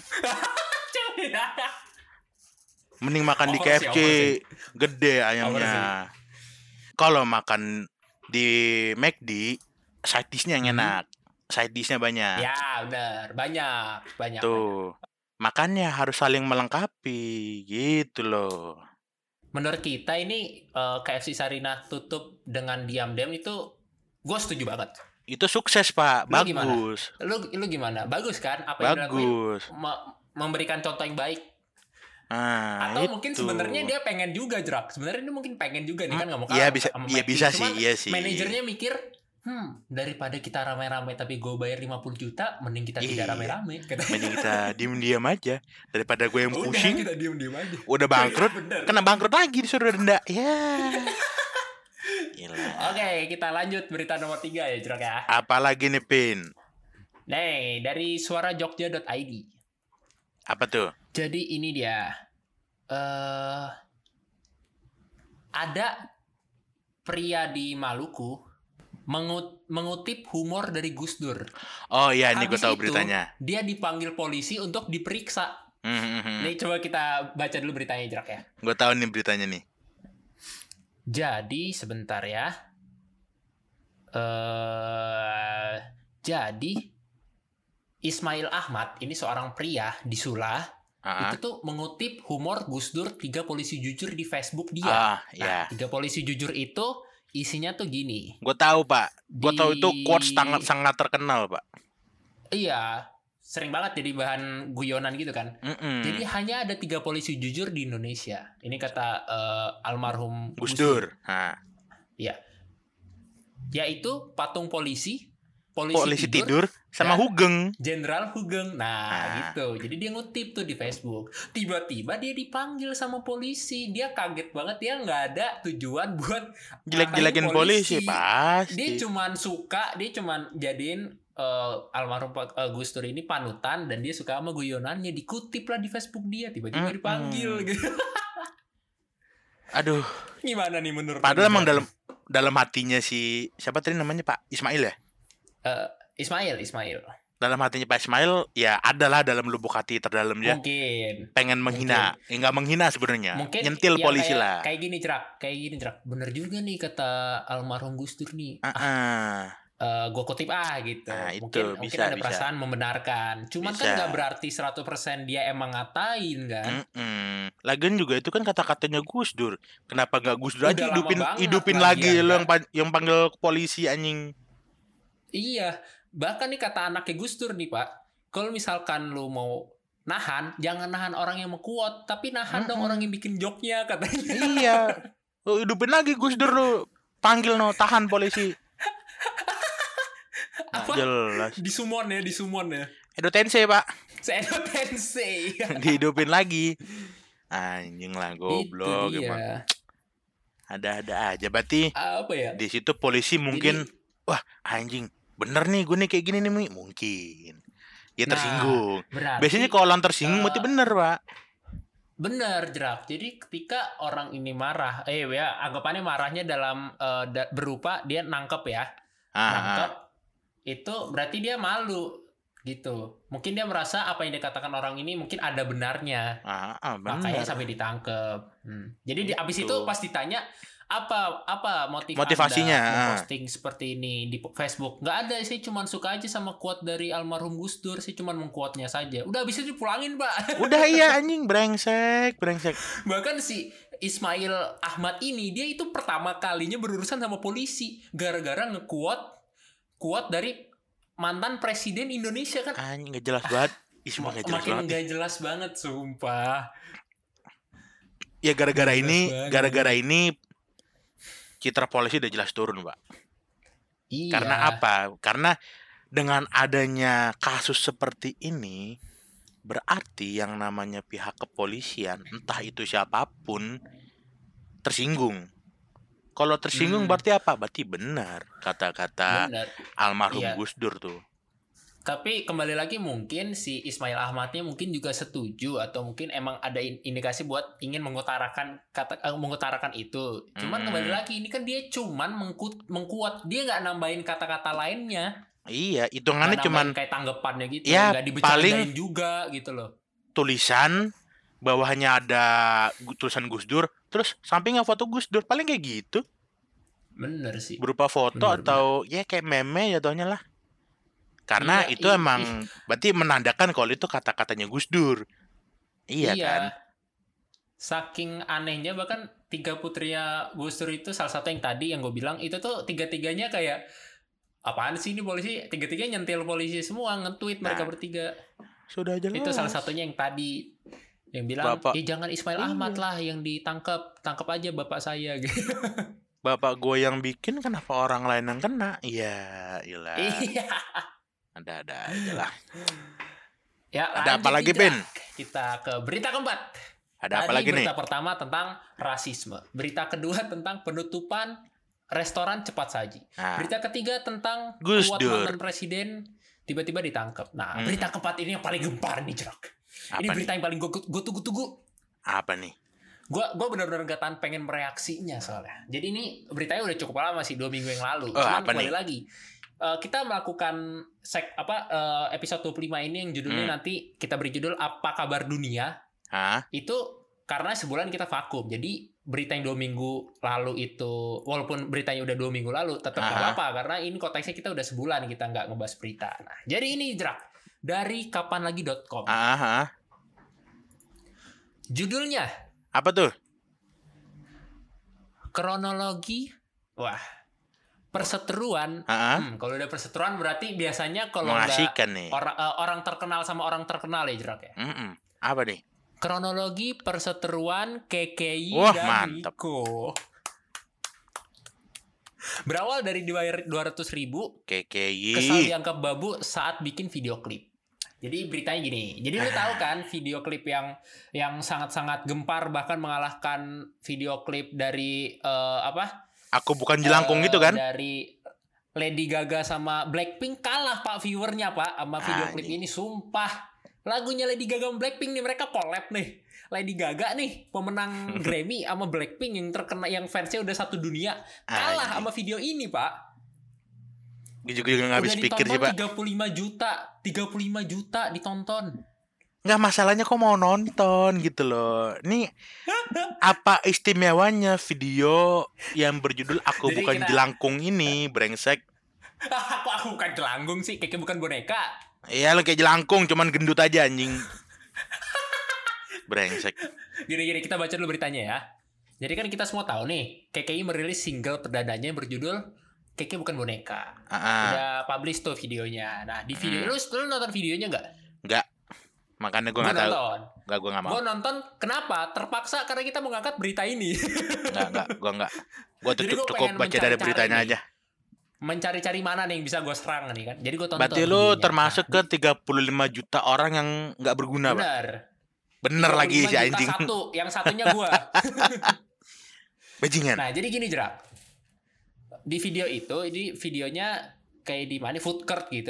Mending makan di Over K F sih, C, over gede Over ayamnya. Kalau makan di McD, side dish-nya yang Hmm. enak. Side dish-nya banyak. Ya benar, banyak, banyak. banyak. Tuh. Makanya harus saling melengkapi, gitu loh. Menurut kita ini eh, K F C Sarina tutup dengan diam-diam itu gue setuju banget. Itu sukses, Pak. Lu gimana? Bagus. Lu lu gimana? Bagus kan? Apa yang dilakuin? Bagus. Me- memberikan contoh yang baik. Nah, Atau itu. mungkin sebenarnya dia pengen juga Jerak. Sebenarnya dia mungkin pengen juga nih kan nggak mau Iya kalah bisa, sama iya McD. bisa Cuman sih, iya sih. manajernya mikir, hmm daripada kita rame-rame tapi gue bayar lima puluh juta, mending kita tidak Iya. rame-rame. Katanya. Mending kita diem-diem aja daripada gue yang Udah pusing. kita diem-diem aja. Udah bangkrut, Bener. kena bangkrut lagi disuruh denda. Ya. Gila. Oke, kita lanjut berita nomor tiga ya Jerak ya. Apalagi nih, Pin? Nih, dari suara jogja dot i d. Apa tuh? Jadi ini dia. eh ada pria di Maluku mengut- mengutip humor dari Gus Dur. Oh iya, ini gue Habis tahu itu, beritanya. Dia dipanggil polisi untuk diperiksa. Hmm, hmm, hmm. Nih coba kita baca dulu beritanya Jerak ya. Gue tahu nih beritanya nih. Jadi sebentar ya. Eh jadi Ismail Ahmad ini seorang pria di Sula. Ah, Itu tuh mengutip humor Gus Dur tiga polisi jujur di Facebook dia. ah, Nah, ya. tiga polisi jujur itu isinya tuh gini. Gue tahu, Pak. Gue Di- tahu itu quotes sangat sangat terkenal, Pak. Iya, sering banget jadi bahan guyonan gitu kan. Mm-mm. Jadi hanya ada tiga polisi jujur di Indonesia. Ini kata eh, almarhum Gus Dur. Nah, Iya. Yaitu patung polisi, polisi, polisi tidur, tidur sama dan Hugeng. Jenderal Hugeng. Nah, Nah. gitu. Jadi dia ngutip tuh di Facebook. Tiba-tiba dia dipanggil sama polisi. Dia kaget banget, dia nggak ada tujuan buat Jelek-jelekin ngatain polisi, pasti. Dia cuman suka, dia cuman jadiin eh, almarhum Pak- eh, Gus Dur ini panutan dan dia suka sama guyonannya. Dikutip lah di Facebook dia, tiba-tiba Mm-mm. dipanggil gitu. Aduh, Gimana nih menurut padahal lu, emang Jar? dalam dalam hatinya si siapa tadi namanya Pak Ismail ya? Eh, Ismail, Ismail. Dalam hatinya Pak Ismail ya adalah dalam lubuk hati terdalamnya Mungkin. pengen menghina. Eh, enggak menghina sebenarnya. Mungkin Nyentil ya polisi kayak, lah. Kayak gini Cerak, kayak gini Cerak. Bener juga nih kata almarhum Gus Dur nih. Ah, ah. gue kutip ah gitu. Nah, itu mungkin mungkin bisa, ada bisa. perasaan membenarkan. Cuman kan Bisa. nggak berarti seratus persen dia emang ngatain kan. Mm-mm. Lagian juga itu kan kata-katanya Gus Dur. Kenapa nggak Gus Dur Udah aja lama hidupin banget hidupin lagian, lagi lo kan? yang pa- yang panggil polisi anjing. Iya. Bahkan nih kata anaknya Gus Dur nih Pak. Kalau misalkan lu mau nahan, jangan nahan orang yang mau kuat, tapi nahan dong Mm-mm. orang yang bikin joknya katanya. Iya. Lo hidupin lagi Gus Dur lo. Panggil no, tahan polisi. Nggak Apa? jelas. Di sumon ya, di sumon ya. Edo Tensei, Pak. Seno Tensei. Dihidupin lagi. Anjing lah goblok Itu emang. dia. Ada-ada aja. Berarti Apa ya? di situ polisi mungkin wah anjing bener nih gue nih kayak gini nih Mi." mungkin ya Nah, tersinggung. Berarti, Biasanya kalau orang tersinggung eh, berarti bener Pak. Bener, Jerak. Jadi ketika orang ini marah, eh ya anggapannya marahnya dalam uh, da- berupa dia nangkep ya, Ah, nangkep ah. itu berarti dia malu gitu. Mungkin dia merasa apa yang dikatakan orang ini mungkin ada benarnya, Ah, ah, makanya benar. sampai ditangkep. Hmm. Jadi di, abis Itu. itu pas ditanya apa apa motif Motivasinya, Anda ah. memposting seperti ini di Facebook? Nggak ada, sih cuman suka aja sama quote dari almarhum Gus Dur, sih cuman mengquote-nya saja. Udah abis itu dipulangin, Pak. Udah iya anjing, brengsek, brengsek. Bahkan si Ismail Ahmad ini dia itu pertama kalinya berurusan sama polisi gara-gara nge-quote quote dari mantan presiden Indonesia kan. Anjing nggak jelas banget. Ih, sumpah nggak jelas Makin banget. nggak jelas banget, sumpah. Ya gara-gara Nggak ini, jelas banget. gara-gara ini citra polisi udah jelas turun, Pak. Iya. Karena apa? Karena dengan adanya kasus seperti ini, berarti yang namanya pihak kepolisian, entah itu siapapun, tersinggung. Kalau tersinggung Hmm. berarti apa? Berarti benar kata-kata Bener. almarhum Iya. Gus Dur tuh. Tapi kembali lagi mungkin si Ismail Ahmadnya mungkin juga setuju atau mungkin emang ada in- indikasi buat ingin mengutarakan kata eh, mengutarakan itu. Cuman Hmm. kembali lagi ini kan dia cuman mengkut mengkuat, dia nggak nambahin kata-kata lainnya. Iya, hitungannya Nggak cuman nambahin kayak tanggapannya gitu, Ya, nggak dibecandain paling- juga gitu loh. tulisan bawahnya ada gu- tulisan Gus Dur, terus sampingnya foto Gus Dur, paling kayak gitu. Bener sih. Berupa foto Bener, atau ya kayak meme jatuhnya lah. Karena Iya, itu i- emang berarti menandakan kalau itu kata-katanya Gus Dur. Iya, kan? Saking anehnya bahkan tiga putrinya Gus Dur itu salah satu yang tadi yang gue bilang itu tuh tiga-tiganya kayak apaan sih ini polisi? Tiga-tiganya nyentil polisi semua, nge-tweet mereka Nah. bertiga. Sudah jelas. Itu salah satunya yang tadi yang bilang, Bapak- "Eh jangan Ismail Iya. Ahmad lah yang ditangkap, tangkap aja bapak saya." gitu. Bapak gue yang bikin, kenapa orang lain yang kena? Iya, iyalah. Iya. Ada-ada aja lah. Ya, Ada lanjut apa lagi, nih, Ben? Jack. Kita ke berita keempat. Ada apa Tadi lagi nih? berita pertama tentang rasisme. Berita kedua tentang penutupan restoran cepat saji. Nah, Berita ketiga tentang Gus kuat Dur. mantan presiden tiba-tiba ditangkap. Nah, Hmm. berita keempat ini yang paling gempar nih, Jerok. Ini apa berita nih? yang paling gue tunggu-tunggu. Apa nih? Gue gue benar-benar gak tahan pengen mereaksinya soalnya. Jadi ini beritanya udah cukup lama sih, dua minggu yang lalu. Oh, Cuman apa kembali nih? lagi. Eh, kita melakukan sek apa eh, episode dua puluh lima ini yang judulnya Hmm. nanti kita beri judul Apa Kabar Dunia. Hah? Itu karena sebulan kita vakum. Jadi berita yang dua minggu lalu itu walaupun beritanya udah dua minggu lalu tetap nggak Aha. apa-apa karena ini konteksnya kita udah sebulan kita nggak ngebahas berita. Nah, jadi ini Jerak dari kapanlagi dot com. Ah, ah. Judulnya Apa tuh? kronologi wah perseteruan. Ah, ah. Hmm, kalau udah perseteruan berarti biasanya kalau nggak Mengasihkan nih. orang eh, orang terkenal sama orang terkenal ya Jerak ya. Mm-mm. Apa nih? Kronologi perseteruan K K I Wah, dan mantap. Riko. Berawal dari dua ratus ribu K K I. kesal dianggap babu saat bikin video klip. Jadi beritanya gini. Jadi lu tahu kan video klip yang yang sangat-sangat gempar bahkan mengalahkan video klip dari eh, apa? Aku bukan jelangkung Eh, gitu kan? Dari Lady Gaga sama Blackpink kalah Pak viewernya Pak sama video klip Anjing. ini sumpah. Lagunya Lady Gaga sama Blackpink nih mereka collab nih. Lady Gaga nih pemenang Grammy sama Blackpink yang terkena yang fansnya udah satu dunia kalah Anjing. sama video ini Pak. Gue juga juga nggak habis Udah pikir sih, ditonton Pak. tiga puluh lima juta, tiga puluh lima juta ditonton. Nggak, masalahnya kok mau nonton gitu loh. Nih apa istimewanya video yang berjudul Aku Jadi Bukan kita- Jelangkung ini, brengsek. Kok aku bukan jelangkung sih, kayaknya bukan boneka. Iya, lo kayak jelangkung, cuman gendut aja anjing. Brengsek. Gini-gini kita baca dulu beritanya ya. Jadi kan kita semua tahu nih, K K I merilis single perdananya yang berjudul K K I Bukan Boneka. Ah, ah. Udah publish tuh videonya. Nah di video Hmm. lu, lu nonton videonya nggak? Nggak. Makanya gue Gue nggak tahu. nonton. Nggak, gue nggak mau. Gue nonton. Kenapa? Terpaksa karena kita mengangkat berita ini. Nggak, nggak, gue nggak. Gue Jadi cukup gua cukup pengen baca dari mencari-cari beritanya nih. aja. Mencari-cari mana nih yang bisa gue serang nih kan. Jadi gue tonton. Berarti lu videonya. termasuk Nah, ke tiga puluh lima juta orang yang nggak berguna, Pak. bener. Bener lagi si tiga puluh lima juta anjing. Satu, yang satunya gue. Bajingan. Nah, jadi gini Jerak. Di video itu, ini videonya kayak di mana food court gitu.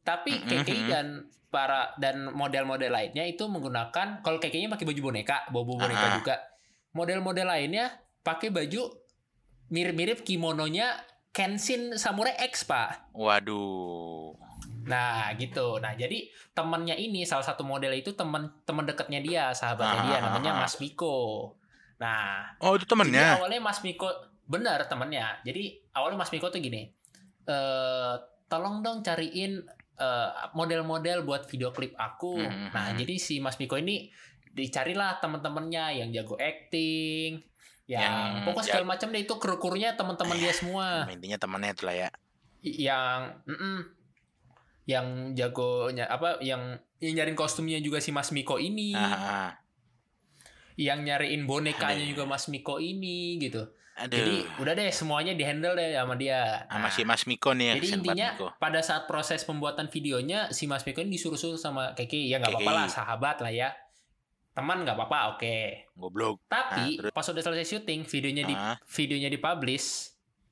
Tapi K K I dan para dan model-model lainnya itu menggunakan, kalau K K I pakai baju boneka, bawa boneka Aha. juga. Model-model lainnya pakai baju mirip-mirip kimononya Kenshin Samurai X, Pak. Waduh. Nah, gitu. Nah, jadi temennya ini, salah satu model itu temen temen dekatnya dia, sahabatnya Ah, dia, ah, namanya ah. Mas Miko. Nah, Oh, itu jadi temennya. awalnya Mas Miko, benar temennya. Jadi awalnya Mas Miko tuh gini, eh tolong dong cariin eh, model-model buat video klip aku. Hmm, Nah, hmm. jadi si Mas Miko ini dicarilah teman-temannya yang jago acting, yang, Yang pokoknya jag- segala macam deh, itu kru-krunya teman-teman dia semua. Intinya temannya itulah ya. I- yang mm-mm, yang jagonya apa yang yang nyariin kostumnya juga si Mas Miko ini, Ah, ah. yang nyariin bonekanya Aduh. juga Mas Miko ini gitu. Aduh. Jadi udah deh semuanya dihandle deh sama dia. Sama Nah, si Mas Miko nih. jadi Senbat intinya Miko. pada saat proses pembuatan videonya si Mas Miko ini disuruh-suruh sama K K I, ya nggak K K I. apa-apa lah, sahabat lah ya, teman nggak apa-apa, oke. Goblok. Tapi Ah, terus? pas udah selesai syuting, videonya di Ah. videonya dipublish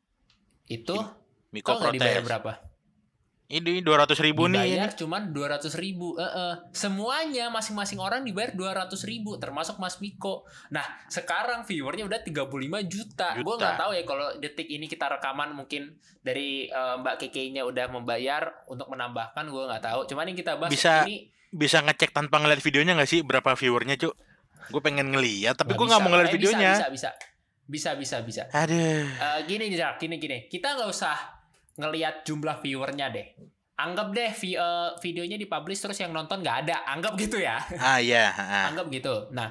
itu Miko kok nggak dibayar protes. berapa? Ini dua ratus ribu nih. Dibayar Ini. cuman dua ratus ribu. Eh, eh. Semuanya masing-masing orang dibayar dua ratus ribu, termasuk Mas Miko. Nah, sekarang viewernya udah tiga puluh lima juta. Gue Juta. nggak tahu ya kalau detik ini kita rekaman mungkin dari eh, Mbak K K I-nya udah membayar untuk menambahkan, gue nggak tau. Cuman yang kita bahas Bisa- ini Bisa ngecek tanpa ngeliat videonya nggak sih berapa viewernya, Cuk? Gue pengen ngeliat, tapi nggak gue nggak bisa. mau ngeliat Eh, videonya. Bisa, bisa, bisa, bisa, bisa. Aduh. Eh, gini, Jack, gini, gini. Kita nggak usah ngelihat jumlah viewernya deh. Anggap deh vi- eh, videonya dipublish terus yang nonton nggak ada. Anggap gitu ya. Ah iya. ah. Anggap gitu. Nah,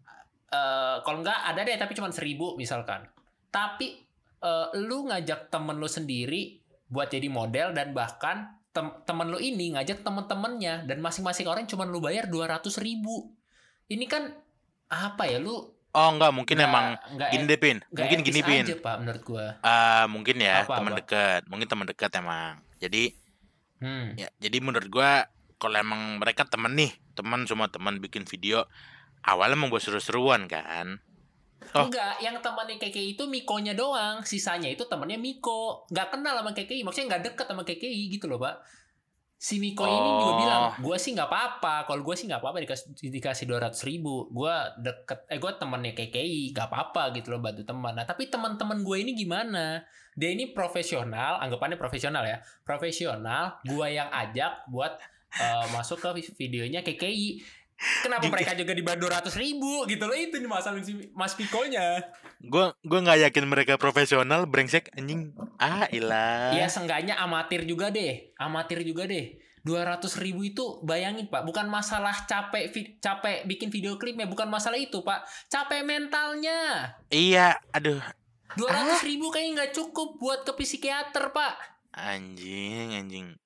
eh, kalau nggak ada deh tapi cuma seribu misalkan. Tapi eh, lu ngajak temen lu sendiri buat jadi model, dan bahkan tem- temen lu ini ngajak temen-temennya, dan masing-masing orang cuma lu bayar dua ratus ribu. Ini kan apa ya, lu Oh enggak, mungkin nggak- emang nggak gini et- deh, Pin. nggak Mungkin etis gini, Pin. aja, Pak, menurut gua. Ah, mungkin ya Apa, teman apa? dekat. Mungkin teman dekat emang. Jadi Hmm. ya, jadi menurut gua kalau emang mereka temen nih, teman semua teman bikin video, awalnya mau buat seru-seruan kan. Oh. Enggak, yang temannya K K I itu Mikonya doang, sisanya itu temannya Miko. Nggak kenal sama K K I, maksudnya nggak deket sama K K I gitu loh, Pak. Si Miko ini juga Oh. bilang, gue sih nggak apa-apa, kalau gue sih nggak apa-apa dikasih dikasih dua ratus ribu, gue deket, eh gue temennya K K I, nggak apa-apa gitu loh, bantu teman. Nah tapi teman-teman gue ini gimana? Dia ini profesional, anggapannya profesional ya, profesional. Gue yang ajak buat eh, masuk ke videonya K K I. Kenapa Juga- mereka juga dibayar dua ratus ribu gitu loh, itu nih masalah si Mas Mikonya. Gua gua nggak yakin mereka profesional, brengsek anjing. Ah, ilah. Iya, seenggaknya amatir juga deh. Amatir juga deh. dua ratus ribu itu bayangin, Pak. Bukan masalah capek vi- capek bikin video klipnya. Bukan masalah itu, Pak. Capek mentalnya. Iya, aduh, dua ratus ribu kayaknya nggak cukup buat ke psikiater, Pak. anjing, anjing.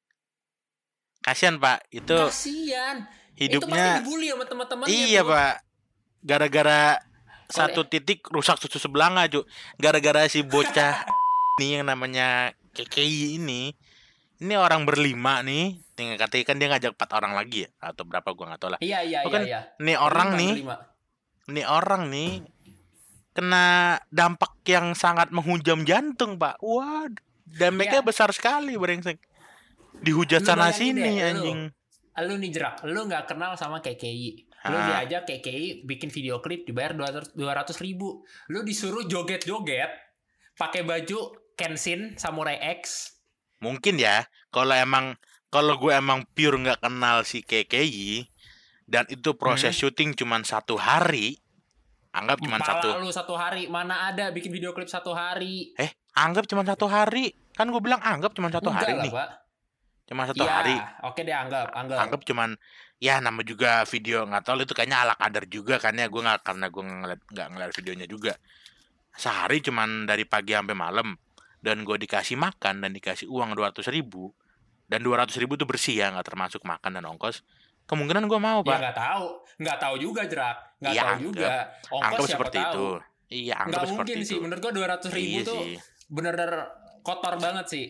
Kasian, Pak. Itu Kasian. Itu pasti hidupnya. dibully sama teman-temannya. Iya, tuh. Pak. Gara-gara Kalau- satu titik rusak susu sebelanga, Cuk. Gara-gara si bocah nih yang namanya K K I ini. Ini orang berlima nih. Tinggal katanya kan dia ngajak empat orang lagi ya, atau berapa gua nggak tahu lah. Iya, iya, Oh, iya, kan iya. Nih orang Berlima, nih, berlima. nih orang nih kena dampak yang sangat menghujam jantung, Pak. Wah, dampaknya Iya. besar sekali, brengsek. Dihujat Lu sana bayangin sini, deh, lu. anjing. Lu nih Jerak, lu nggak kenal sama K K I. Lu Ah. diajak K K I bikin video klip dibayar dua ratus ribu. Lu disuruh joget-joget pakai baju Kenshin Samurai X. Mungkin ya, kalau emang kalau gue emang pure nggak kenal si K K I dan itu proses Hmm. syuting cuman satu hari, anggap cuman Pala satu, lu satu hari, mana ada bikin video klip satu hari. eh anggap cuman satu hari, kan gue bilang anggap cuman satu Enggak hari lah, nih, Pak. cuma satu Iya, hari, oke deh, anggap, anggap. anggap cuman ya nama juga video nggak tahu itu kayaknya ala kadar juga kan ya, gue nggak karena gue nggak ngeliat nggak ngeliat videonya juga, sehari cuman dari pagi sampai malam dan gue dikasih makan dan dikasih uang dua ratus ribu dan dua ratus ribu tuh bersih ya nggak termasuk makan dan ongkos, kemungkinan gue mau, Ya Pak. nggak tahu, nggak tahu juga Jerak, nggak Iya, tahu anggap. juga. Ongkos Anggap siapa seperti tahu. itu. Iya, anggap Nggak seperti mungkin itu. sih, menurut gua dua ratus ribu Iya tuh sih. bener-bener kotor banget sih.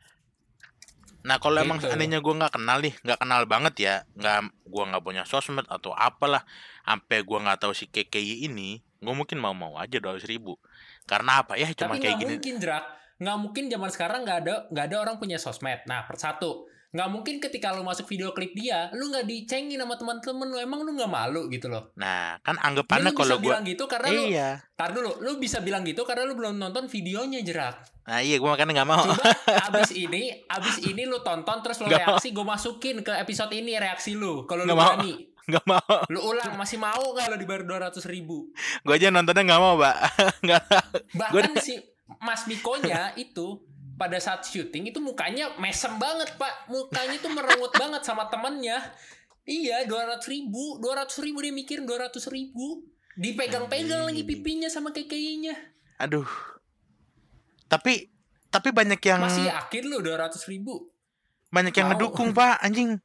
Nah, kalau emang Gitu. seandainya gue nggak kenal nih, nggak kenal banget ya, nggak, gue nggak punya sosmed atau apalah, sampai gue nggak tahu si K K I ini, gue mungkin mau-mau aja dua ratus ribu. Karena apa ya? Cuma Tapi kayak nggak gini. mungkin Jerak, nggak mungkin zaman sekarang nggak ada nggak ada orang punya sosmed. Nah, per satu, nggak mungkin ketika lu masuk video klip dia, lu nggak dicengin sama teman-teman lu. Emang lu nggak malu gitu loh? Nah, kan Ini anggapannya lu kalau bisa gua bilang gitu karena lu, iya. tar dulu, lu bisa bilang gitu karena lu belum nonton videonya, Jerak. Nah, iya gua makanya enggak mau. Coba abis ini, abis ini lu tonton terus lu Nggak mau. reaksi, gue masukin ke episode ini reaksi lu. Kalau lu Nggak mau. berani, Enggak mau. lu ulang, masih mau nggak lu dibayar dua ratus ribu? Gua aja nontonnya enggak mau, Pak. Enggak. Bahkan si Mas Mikonya itu pada saat syuting itu mukanya mesem banget, Pak. Mukanya tuh merengut banget sama temennya. Iya, dua ratus ribu. dua ratus ribu dia mikirin dua ratus ribu. Dipegang-pegang lagi pipinya sama kekeinya. Aduh. Tapi tapi banyak yang Masih yakin lu dua ratus ribu? banyak yang Mau. ngedukung, Pak, anjing.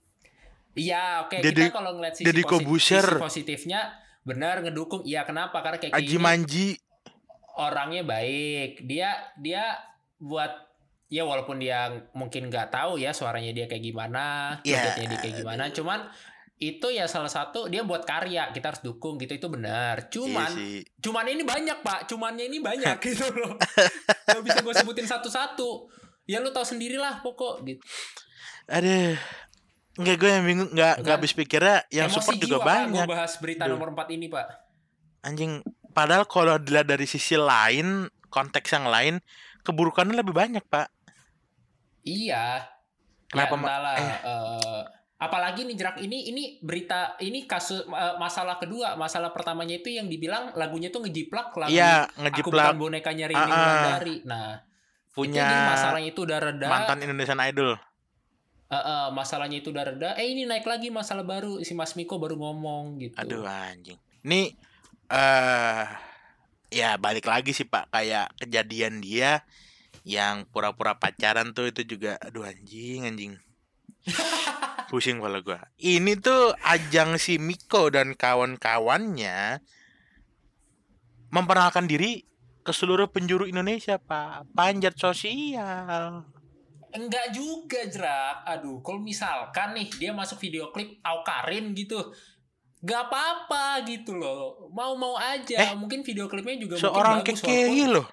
Iya, oke. Deddy- Kita kalau ngeliat sisi, Deddy posit- Corbuzier. sisi positifnya, benar ngedukung. Iya, kenapa? Karena kekei Aji ini Manji. orangnya baik. Dia dia buat, ya walaupun dia mungkin nggak tahu ya suaranya dia kayak gimana, Ya. budgetnya dia kayak gimana, cuman itu ya salah satu dia buat karya, kita harus dukung gitu, itu benar. Cuman Iya sih. cuman ini banyak, Pak, cumannya ini banyak gitu loh. Gak bisa gue sebutin satu-satu. Ya lu tahu sendirilah pokok gitu. Aduh. Enggak, gue yang bingung, enggak Bukan. enggak habis pikirnya yang Emosi support juga jiwa, Pak, banyak. gue bahas berita Aduh. nomor empat ini, Pak. Anjing, padahal kalau dilihat dari sisi lain, konteks yang lain, keburukannya lebih banyak, Pak. Iya. Kenapa, ya, Ma- entahlah, eh. eh, apalagi nih Jerak, ini ini berita ini kasus eh, masalah kedua. Masalah pertamanya itu yang dibilang lagunya tuh ngejiplak lagu Iya, Aku ngejiplak Bukan Bonekanya Rini Ah, ah. Wulandari. Nah, punya itu jadi masalahnya itu udah reda. mantan Indonesian Idol. Eh, eh, masalahnya itu udah reda. Eh ini naik lagi masalah baru, si Mas Miko baru ngomong gitu. Aduh anjing. Ini eh ya balik lagi sih, Pak, kayak kejadian dia yang pura-pura pacaran tuh itu juga aduh anjing anjing. Pusing kepala gua. Ini tuh ajang si Miko dan kawan-kawannya memperkenalkan diri ke seluruh penjuru Indonesia, Pak. Panjat sosial. Enggak juga, Jerak. Aduh, kalau misalkan nih dia masuk video klip Aukarin gitu, gak apa-apa gitu loh. Mau-mau aja. Eh, Mungkin video klipnya juga Seorang mungkin bagus. kekei walaupun- loh.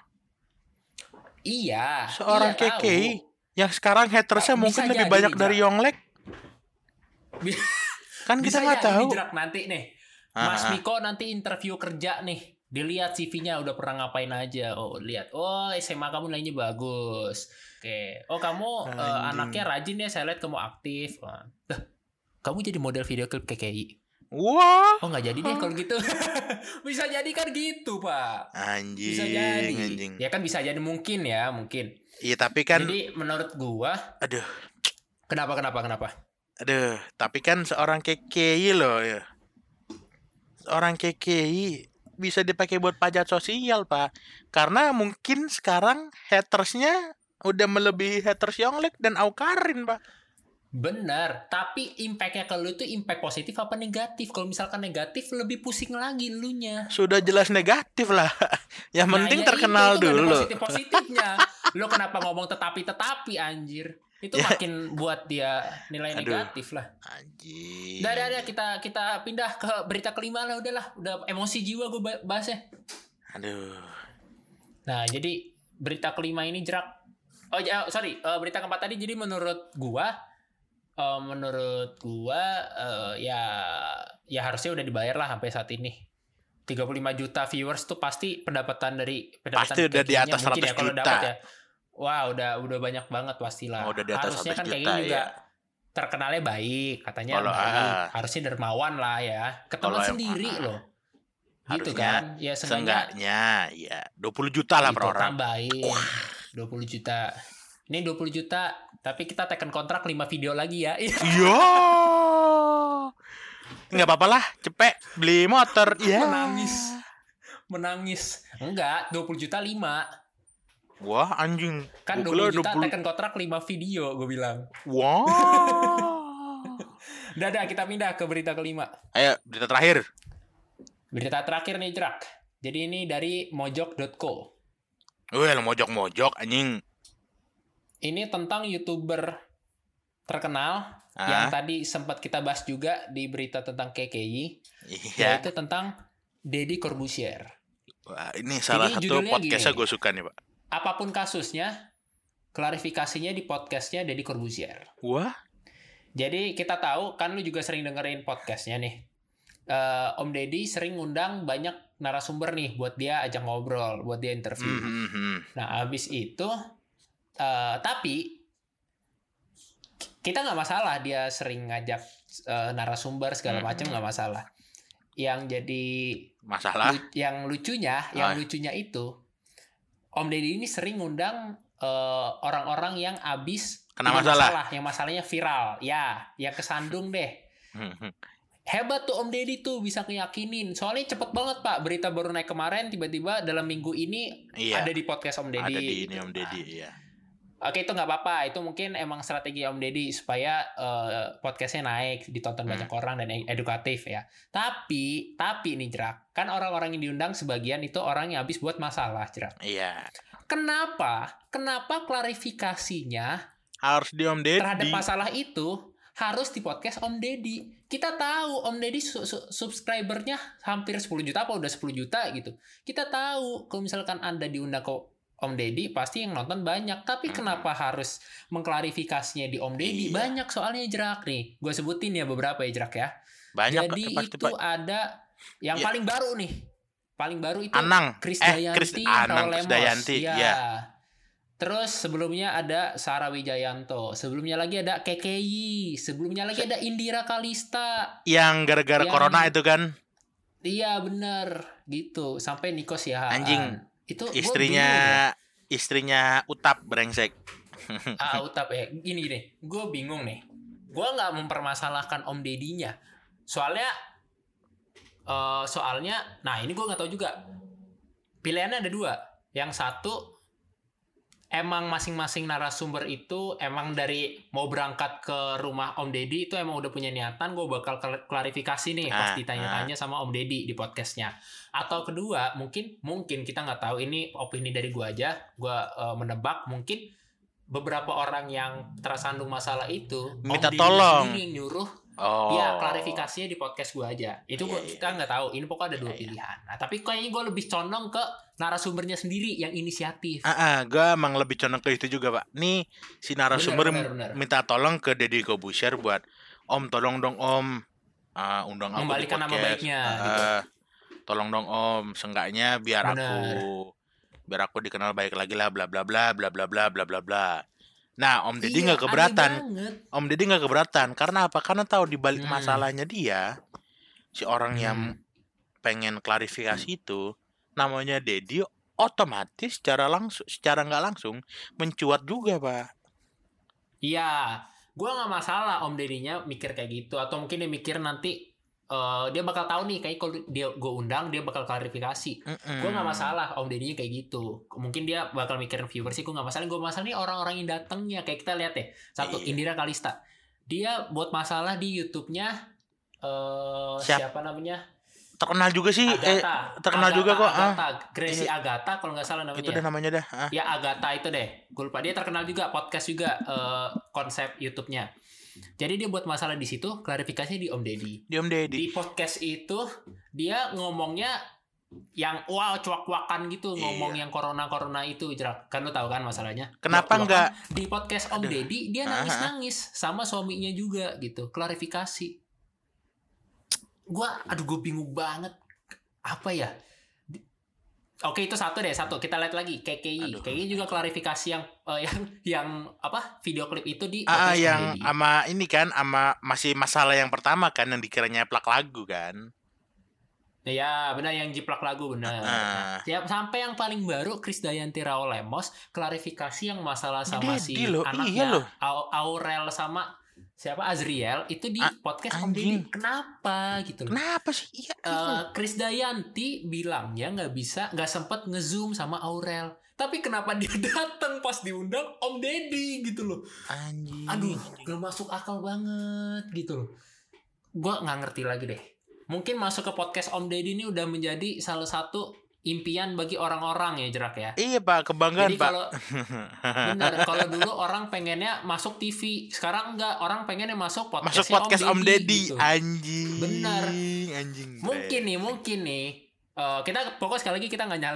Iya. Seorang iya, kekei tahu. yang sekarang hatersnya Bisa mungkin lebih jadi, banyak dari Jack. Yonglek. Bi- Kan kita Bisa nggak jadi, tahu. Jerak, nanti nih. Ah, Mas ah. Miko nanti interview kerja nih. Dilihat C V-nya udah pernah ngapain aja. Oh, lihat. Oh, S M A kamu nilainya bagus. Oke. Oh, kamu eh, Anjing. anaknya rajin ya, saya lihat kamu aktif. Wah. Lah, kamu jadi model video klip K K I. Wah, Oh, nggak jadi deh kalau gitu. Bisa jadi kan gitu, Pak. anjing, Bisa jadi. anjing. Ya kan bisa jadi, mungkin ya, mungkin. Iya tapi kan, Jadi menurut gua, aduh, kenapa kenapa kenapa? aduh, tapi kan seorang kekei loh ya. Seorang kekei bisa dipakai buat pajak sosial, Pak. Karena mungkin sekarang hatersnya udah melebihi haters Yonglek dan Aukarin, Pak. Benar, tapi impactnya ke lu itu impact positif apa negatif? Kalau misalkan negatif, lebih pusing lagi elunya. Sudah jelas negatif lah. Yang penting ya terkenal itu, itu dulu. positif-positifnya. Lu kenapa ngomong tetapi-tetapi, anjir? Itu Ya. makin buat dia nilai Aduh. negatif lah. Anjing. Udah, udah, udah, kita kita pindah ke berita kelima lah, udahlah. Udah emosi jiwa gue bahasnya. Aduh. Nah, jadi berita kelima ini Jerak. Oh, ya, sorry, eh, berita keempat tadi jadi menurut gua eh, menurut gua eh, ya ya harusnya udah dibayar lah sampai saat ini. tiga puluh lima juta viewers tuh pasti pendapatan dari pendapatan Pasti udah di kekeinya atas mungkin ya seratus kalau juta. dapat ya. Wah, udah udah banyak banget pastilah. Oh, udah di atas harusnya kan seratus kayak juta, gini juga ya. terkenalnya baik, katanya Kalau, baik. ah. Harusnya dermawan lah ya. Ke teman Kalau em- sendiri ah. loh. Gitu Harusnya kan. Ya seenggaknya Seenggaknya ya dua puluh juta lah per itu orang. tambahin dua puluh juta. Ini dua puluh juta, tapi kita tekan kontrak lima video lagi ya. Iya. Enggak apa-apa lah, cepet beli motor. Ya. Menangis. Menangis. Enggak, dua puluh juta lima. Wah, anjing. Kan Gua dua puluh kira juta tekan kontrak lima video, gue bilang. Wah. Dadah, kita pindah ke berita kelima. Ayo, berita terakhir. Berita terakhir nih, Jerak. Jadi ini dari mojok dot co. Wih, lo mojok-mojok anjing. Ini tentang YouTuber terkenal yang Ah, tadi sempat kita bahas juga di berita tentang K K I, iya. yaitu tentang Deddy Corbuzier. Wah, ini salah Jadi satu judulnya podcastnya gini. gue suka nih, Pak. Apapun kasusnya, klarifikasinya di podcastnya Deddy Corbuzier. Wah. Jadi kita tahu kan lu juga sering dengerin podcastnya nih. Uh, Om Deddy sering ngundang banyak narasumber nih buat dia ajak ngobrol, buat dia interview. Mm-hmm. Nah abis itu, uh, tapi kita nggak masalah dia sering ngajak uh, narasumber segala mm-hmm. macam nggak masalah. Yang jadi masalah, lu, yang lucunya, oh. yang lucunya itu Om Deddy ini sering ngundang uh, orang-orang yang abis kena masalah. masalah, yang masalahnya viral, ya, yang kesandung deh. Hebat tuh Om Deddy tuh bisa ngeyakinin. Soalnya cepet banget Pak. Berita baru naik kemarin, tiba-tiba dalam minggu ini iya, ada di podcast Om Deddy. Ada di ini gitu. Om Deddy, nah. Iya. Oke itu nggak apa-apa. Itu mungkin emang strategi Om Deddy supaya uh, podcastnya naik, ditonton hmm. banyak orang dan edukatif ya. Tapi, tapi nih Jerak, kan orang-orang yang diundang sebagian itu orang yang habis buat masalah Jerak. Iya. Kenapa? Kenapa klarifikasinya harus di Om Deddy terhadap masalah itu harus di podcast Om Deddy? Kita tahu Om Deddy su- su- subscribernya hampir sepuluh juta apa udah sepuluh juta gitu. Kita tahu kalau misalkan Anda diundang ke Om Deddy pasti yang nonton banyak. Tapi hmm. kenapa harus mengklarifikasinya di Om Deddy? Iya. Banyak soalnya Jerak nih. Gue sebutin ya beberapa ya Jerak ya. Banyak. Jadi pasti, itu pasti. ada yang ya. paling baru nih. Paling baru itu Anang. Chris eh, Dayanti, Chris, Anang, Chris Dayanti. Ya. Ya. Terus sebelumnya ada Sarah Wijayanto, sebelumnya lagi ada K K I, sebelumnya lagi ada Indira Kalista. Yang gara-gara yang, corona itu kan? Iya bener, gitu. Sampai Nico Siahaan. Anjing. Itu istrinya istrinya Utap brengsek. Ah Utap ya, gini gini. Gue bingung nih. Gue nggak mempermasalahkan Om Deddy-nya. Soalnya, uh, soalnya, nah ini gue nggak tahu juga. Pilihannya ada dua. Yang satu emang masing-masing narasumber itu emang dari mau berangkat ke rumah Om Deddy itu emang udah punya niatan gue bakal klarifikasi nih ah, pas ditanya-tanya ah. sama Om Deddy di podcastnya. Atau kedua mungkin mungkin kita nggak tahu, ini opini dari gue aja, gue uh, menebak mungkin beberapa orang yang tersandung masalah itu minta Om Deddy tolong sendiri yang nyuruh. Oh. Ya klarifikasinya di podcast gue aja. Itu gua, yeah, kita nggak tahu. Ini pokoknya ada dua yeah, pilihan. Nah tapi kayaknya gue lebih condong ke narasumbernya sendiri yang inisiatif. Ah, uh-uh, gue emang lebih condong ke itu juga Pak. Nih si narasumber bener, bener, bener. minta tolong ke Deddy Corbuzier buat Om tolong dong Om uh, undang aku membalikan nama baiknya. Uh, gitu. Tolong dong Om, seenggaknya biar bener. aku biar aku dikenal baik lagi lah bla bla bla bla bla bla bla bla bla. Nah, Om Deddy nggak iya, keberatan. Om Deddy nggak keberatan. Karena apa? Karena tahu di balik hmm. masalahnya dia, si orang hmm. yang pengen klarifikasi itu, namanya Deddy, otomatis secara langsung, secara nggak langsung mencuat juga, Pak. Iya, gue nggak masalah Om Deddy-nya mikir kayak gitu, atau mungkin dia mikir nanti uh, dia bakal tahu nih, kayak kalau dia gue undang dia bakal klarifikasi. Gue nggak masalah Om Deddy-nya kayak gitu. Mungkin dia bakal mikirin viewers sih, gue nggak masalah. Gue masalah nih orang-orang yang datangnya, kayak kita lihat ya. Satu iya. Indira Kalista, dia buat masalah di YouTube-nya uh, Siap. siapa namanya? Terkenal juga sih. Agatha. Eh, terkenal Agatha, juga kok. Agatha, ah. Gracie Agatha kalau nggak salah namanya. Itu deh namanya dah. Ah. Ya Agatha itu deh. Gue lupa, dia terkenal juga, podcast juga uh, konsep YouTube-nya. Jadi dia buat masalah di situ, klarifikasinya di Om Deddy. Di Om Deddy. Di podcast itu dia ngomongnya yang wow cuak-cuakan gitu, iya. ngomong yang corona-corona itu, Jerak. Kan lu tahu kan masalahnya. Kenapa cuak-cuakan. Enggak di podcast Om Aduh. Deddy dia nangis-nangis sama suaminya juga gitu, klarifikasi. Gua aduh gue bingung banget. Apa ya? Oke itu satu deh, satu kita lihat lagi K K I. K K I juga klarifikasi yang uh, yang yang apa video klip itu di ah, yang sama ini kan, sama masih masalah yang pertama kan yang dikiranya plak lagu kan. Ya benar, yang jiplak lagu benar. Uh. Nah, ya, sampai yang paling baru Chris Dayanti Raolemos klarifikasi yang masalah sama Deddy si loh, anaknya iya Aurel sama siapa Azriel itu di A- podcast Om Deddy. Kenapa gitu loh? Kenapa sih? Iya. Uh, Chris Dayanti bilangnya nggak bisa, nggak sempet ngezoom sama Aurel. Tapi kenapa dia datang pas diundang Om Deddy gitu loh? Anjing. Aduh, nggak masuk akal banget gitu loh. Gua nggak ngerti lagi deh. Mungkin masuk ke podcast Om Deddy ini udah menjadi salah satu impian bagi orang-orang ya, Jerak ya. Iya Pak, kebanggaan. Jadi Pak. Kalau benar, kalau dulu orang pengennya masuk T V, sekarang enggak, orang pengennya masuk podcast, masuk podcast Om Deddy. Om Deddy. Gitu. Anjing. Benar. Anjing. Mungkin nih, mungkin nih. Uh, kita pokoknya sekali lagi kita nggak nyalin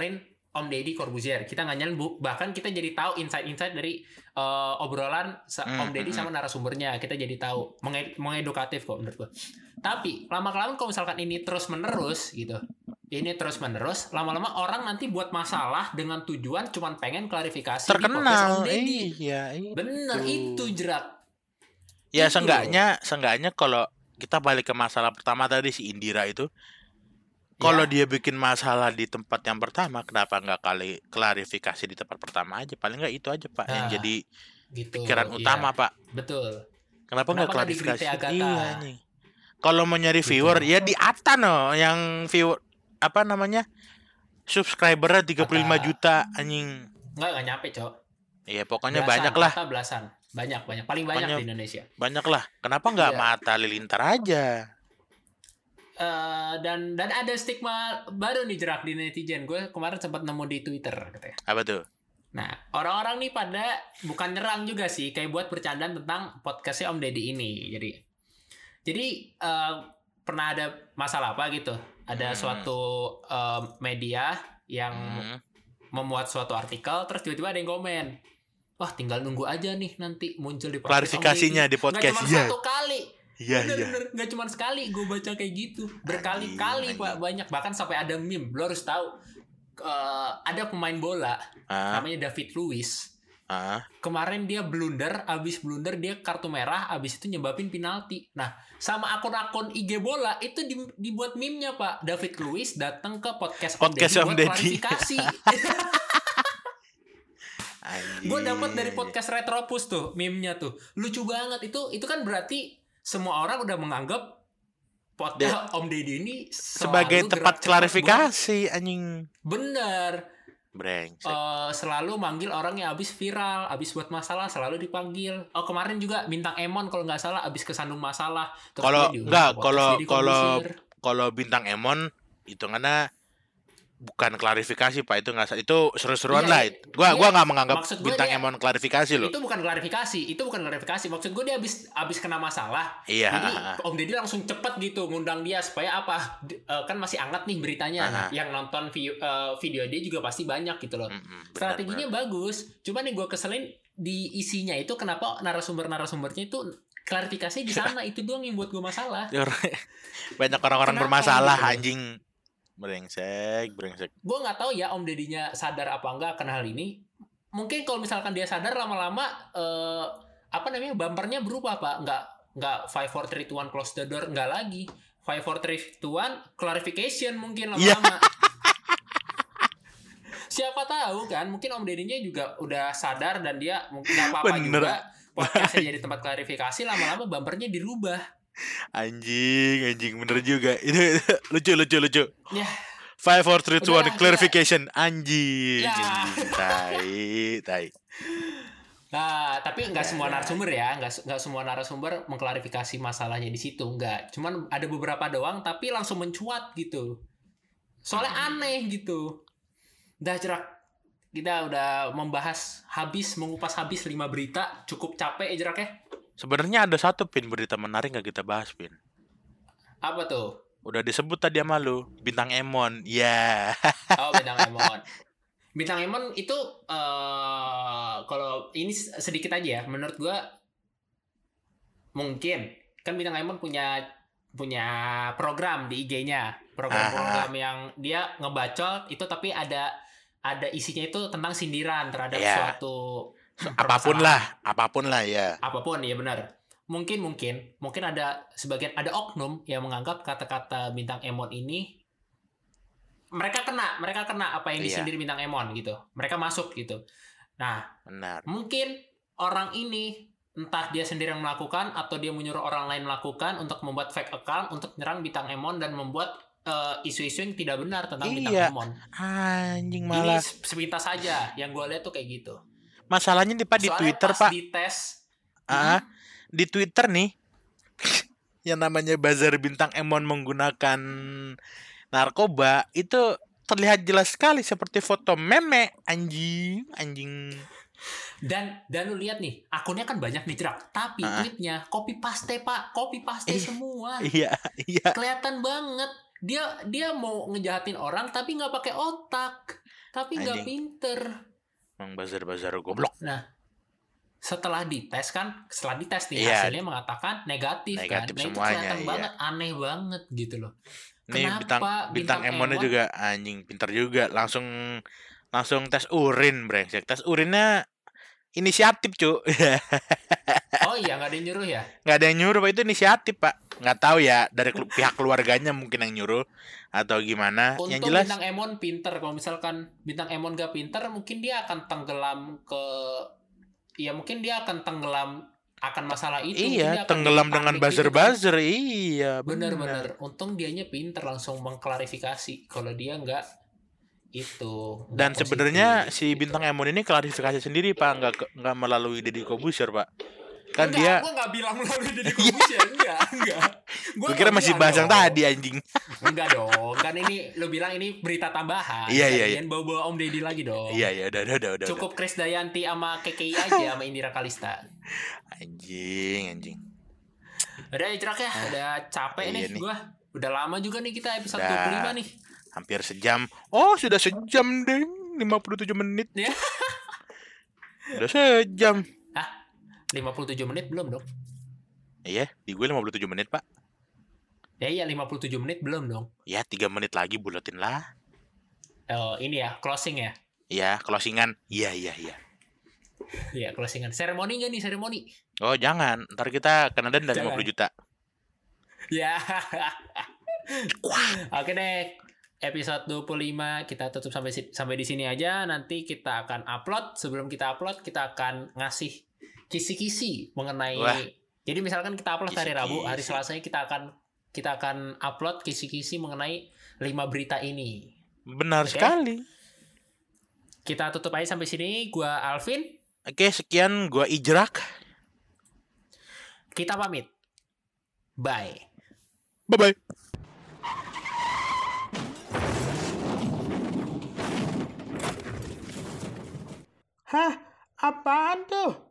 Om Deddy Corbuzier. Kita nggak nyalin, bahkan kita jadi tahu insight-insight dari uh, obrolan hmm, Om Deddy hmm. sama narasumbernya. Kita jadi tahu, Menge- mengedukatif kok menurut gue. Tapi lama-kelamaan kalau misalkan ini terus-menerus gitu, ini terus-menerus, lama-lama orang nanti buat masalah dengan tujuan cuman pengen klarifikasi terkenal. Di podcast Om Deddy. Iya, itu. Bener itu Jerak. Ya itu seenggaknya, loh. seenggaknya kalau kita balik ke masalah pertama tadi si Indira itu. Kalau ya. dia bikin masalah di tempat yang pertama, kenapa nggak kali klarifikasi di tempat pertama aja? Paling nggak itu aja Pak, nah, yang jadi gitu, pikiran utama iya. Pak. Betul. Kenapa nggak klarifikasi? Iya nih. Kalau mau nyari viewer, betul. ya di Atta no, yang viewer apa namanya subscribernya tiga puluh lima juta anjing. Nggak nggak nyampe cok. Iya pokoknya belasan, banyak lah. Belasan, banyak banyak, paling banyak banyak, di Indonesia. Banyak lah. Kenapa nggak iya. Mata Lilintar aja? Uh, dan dan ada stigma baru nih Jerak di netizen. Gue kemarin sempat nemu di Twitter katanya. Apa tuh? Nah, orang-orang nih pada bukan nyerang juga sih, kayak buat bercandaan tentang podcastnya Om Deddy ini. Jadi jadi uh, pernah ada masalah apa gitu? Ada hmm. suatu uh, media yang hmm. memuat suatu artikel, terus tiba-tiba ada yang komen, wah tinggal nunggu aja nih nanti muncul di podcast klarifikasinya di podcast. Nggak cuma ya. satu kali. Iya, bener-bener iya. Gak cuma sekali gue baca kayak gitu, berkali-kali Pak, banyak, bahkan sampai ada meme. Lo harus tahu uh, ada pemain bola ah. namanya David Luiz ah. kemarin dia blunder, abis blunder dia kartu merah, abis itu nyebabin penalti. Nah sama akun-akun I G bola itu di, dibuat meme-nya Pak, David Luiz datang ke podcast, podcast Om Deddy buat klarifikasi. Gue dapat dari podcast Retropus tuh meme-nya tuh lucu banget. Itu itu kan berarti semua orang udah menganggap podcast Om Deddy ini sebagai tempat klarifikasi buat, anjing. Bener. Brengsek. Uh, selalu manggil orang yang abis viral, abis buat masalah selalu dipanggil. Oh kemarin juga Bintang Emon kalau nggak salah abis kesandung masalah. Kalau nggak, kalau kalau kalau Bintang Emon hitungannya bukan klarifikasi Pak, itu nggak, itu seru-seruan iya, lah. Iya, gua iya, gua nggak menganggap Bintang dia, Emon klarifikasi loh. Itu bukan klarifikasi, itu bukan klarifikasi. Maksud gue dia abis abis kena masalah. Iya. Jadi Om Deddy langsung cepet gitu ngundang dia supaya apa? Uh, kan masih hangat nih beritanya. Nah, yang nonton video, uh, video dia juga pasti banyak gitu loh. Mm-hmm, strateginya benar. Bagus. Cuma nih gue keselin di isinya itu kenapa narasumber-narasumbernya itu klarifikasi di sana itu doang yang buat gue masalah. Banyak orang-orang kenapa bermasalah gitu? Anjing. Brengsek, brengsek. Gue nggak tahu ya Om Deddy-nya sadar apa enggak akan hal ini. Mungkin kalau misalkan dia sadar lama-lama eh, apa namanya bumpernya berubah Pak. Nggak nggak five four three two one close the door, nggak lagi five four three two one clarification mungkin lama-lama. Siapa tahu kan? Mungkin Om Deddy-nya juga udah sadar dan dia mungkin nggak apa-apa Bener. juga. Podcastnya jadi tempat klarifikasi, lama-lama bumpernya dirubah. Anjing, anjing bener juga. Itu, itu lucu, lucu, lucu. Ya. Five, four, three, two, one, clarification. Ya. Anjing. Ya. Tai, tai. Nah, tapi nggak semua narasumber ya, nggak nggak semua narasumber mengklarifikasi masalahnya di situ, nggak. Cuman ada beberapa doang, tapi langsung mencuat gitu. Soalnya aneh gitu. Dah Jerak, kita udah membahas habis, mengupas habis lima berita, cukup capek ya Jerak ya. Sebenarnya ada satu Pin berita menarik gak kita bahas Pin. Apa tuh? Udah disebut tadi sama lu, Bintang Emon. Ya. Yeah. Oh Bintang Emon. Bintang Emon itu uh, kalau ini sedikit aja ya, menurut gua mungkin kan Bintang Emon punya punya program di I G-nya, program-program yang dia ngebacot itu tapi ada ada isinya itu tentang sindiran terhadap yeah. suatu apapun lah, apapun lah ya. Apapun ya benar. Mungkin mungkin mungkin ada sebagian ada oknum yang menganggap kata-kata Bintang Emon ini mereka kena, mereka kena apa yang disindir iya. Bintang Emon gitu. Mereka masuk gitu. Nah, benar. Mungkin orang ini entah dia sendiri yang melakukan atau dia menyuruh orang lain melakukan untuk membuat fake account untuk nyerang Bintang Emon dan membuat uh, isu-isu yang tidak benar tentang iya. Bintang Emon. Anjing malah. Ini sepintas saja yang gue lihat tuh kayak gitu. Masalahnya di Pak di soalnya Twitter pas Pak. Di tes. Ah, hmm. Di Twitter nih yang namanya buzzer Bintang Emon menggunakan narkoba itu terlihat jelas sekali seperti foto meme anjing, anjing. Dan dan lu lihat nih, akunnya kan banyak nih Jerak, tapi ah. tweetnya copy paste Pak, copy paste eh, semua. Iya, iya. Kelihatan banget dia dia mau ngejahatin orang tapi nggak pakai otak. tapi nggak Anjing. pinter. Emang buzzer-buzzer goblok. Nah, setelah dites kan, setelah dites nih Iya. hasilnya mengatakan negatif, Negatif kan. Nah itu semuanya, kelihatan iya. banget, aneh banget gitu loh. Nih Kenapa bintang bintang bintang Emonnya Emon- juga anjing pinter juga, langsung langsung tes urin brengsek. Tes urinnya inisiatif, cu. Oh iya, nggak ada yang nyuruh ya? Nggak ada yang nyuruh, Pak. Itu inisiatif, Pak. Nggak tahu ya dari kelu- pihak keluarganya mungkin yang nyuruh atau gimana. Untung Yang jelas bintang Emon pinter. Kalau misalkan bintang Emon gak pinter, mungkin dia akan tenggelam ke, ya mungkin dia akan tenggelam akan masalah itu. Mungkin dia iya, akan tenggelam jadi dengan panik gitu kan. buzzer-buzzer. Iya, benar. Bener-bener. Untung dianya pinter langsung mengklarifikasi. Kalau dia nggak itu. nggak Dan positif, sebenarnya si gitu. bintang Emon ini klarifikasi sendiri, Pak, nggak ke- nggak melalui Deddy Corbuzier, Pak. Kan enggak, dia gue nggak bilang melalui Deddy Corbuzier, enggak, enggak. gue kira masih bahas yang tadi anjing. Enggak dong, kan ini lu bilang ini berita tambahan. Iya, iya, iya. Jangan bawa-bawa Om Deddy lagi dong. Iya, iya, udah, udah, udah, udah. Cukup Chris Dayanti sama K K I aja sama Indira Kalista. Anjing, anjing. Udah ya Jerak ya, udah capek iya nih nih. gua. Udah lama juga nih kita episode Udah. dua puluh lima nih. Hampir sejam. Oh, sudah sejam deh. lima puluh tujuh menit. Ya. Udah sejam. Hah? lima puluh tujuh menit belum dong? Iya, di gue lima puluh tujuh menit, Pak. Ya iya lima puluh tujuh menit belum dong. Ya, tiga menit lagi buletin lah. Oh, ini ya, closing ya. Iya, closingan. Iya, iya, iya. Iya, closingan. Seremoni enggak nih, seremoni? Oh, jangan. Ntar kita kena denda Jangan. lima puluh juta. Ya. Oke deh. Episode dua puluh lima kita tutup sampai si- sampai di sini aja. Nanti kita akan upload. Sebelum kita upload, kita akan ngasih kisi-kisi mengenai. Wah. Jadi misalkan kita upload hari Rabu, hari Kisi-kisi. Selasanya kita akan kita akan upload kisi-kisi mengenai lima berita ini. Benar Oke. sekali. Kita tutup aja sampai sini. Gua Alvin. Oke, sekian gua Ijrak. Kita pamit. Bye. Bye-bye. Hah? Apaan tuh?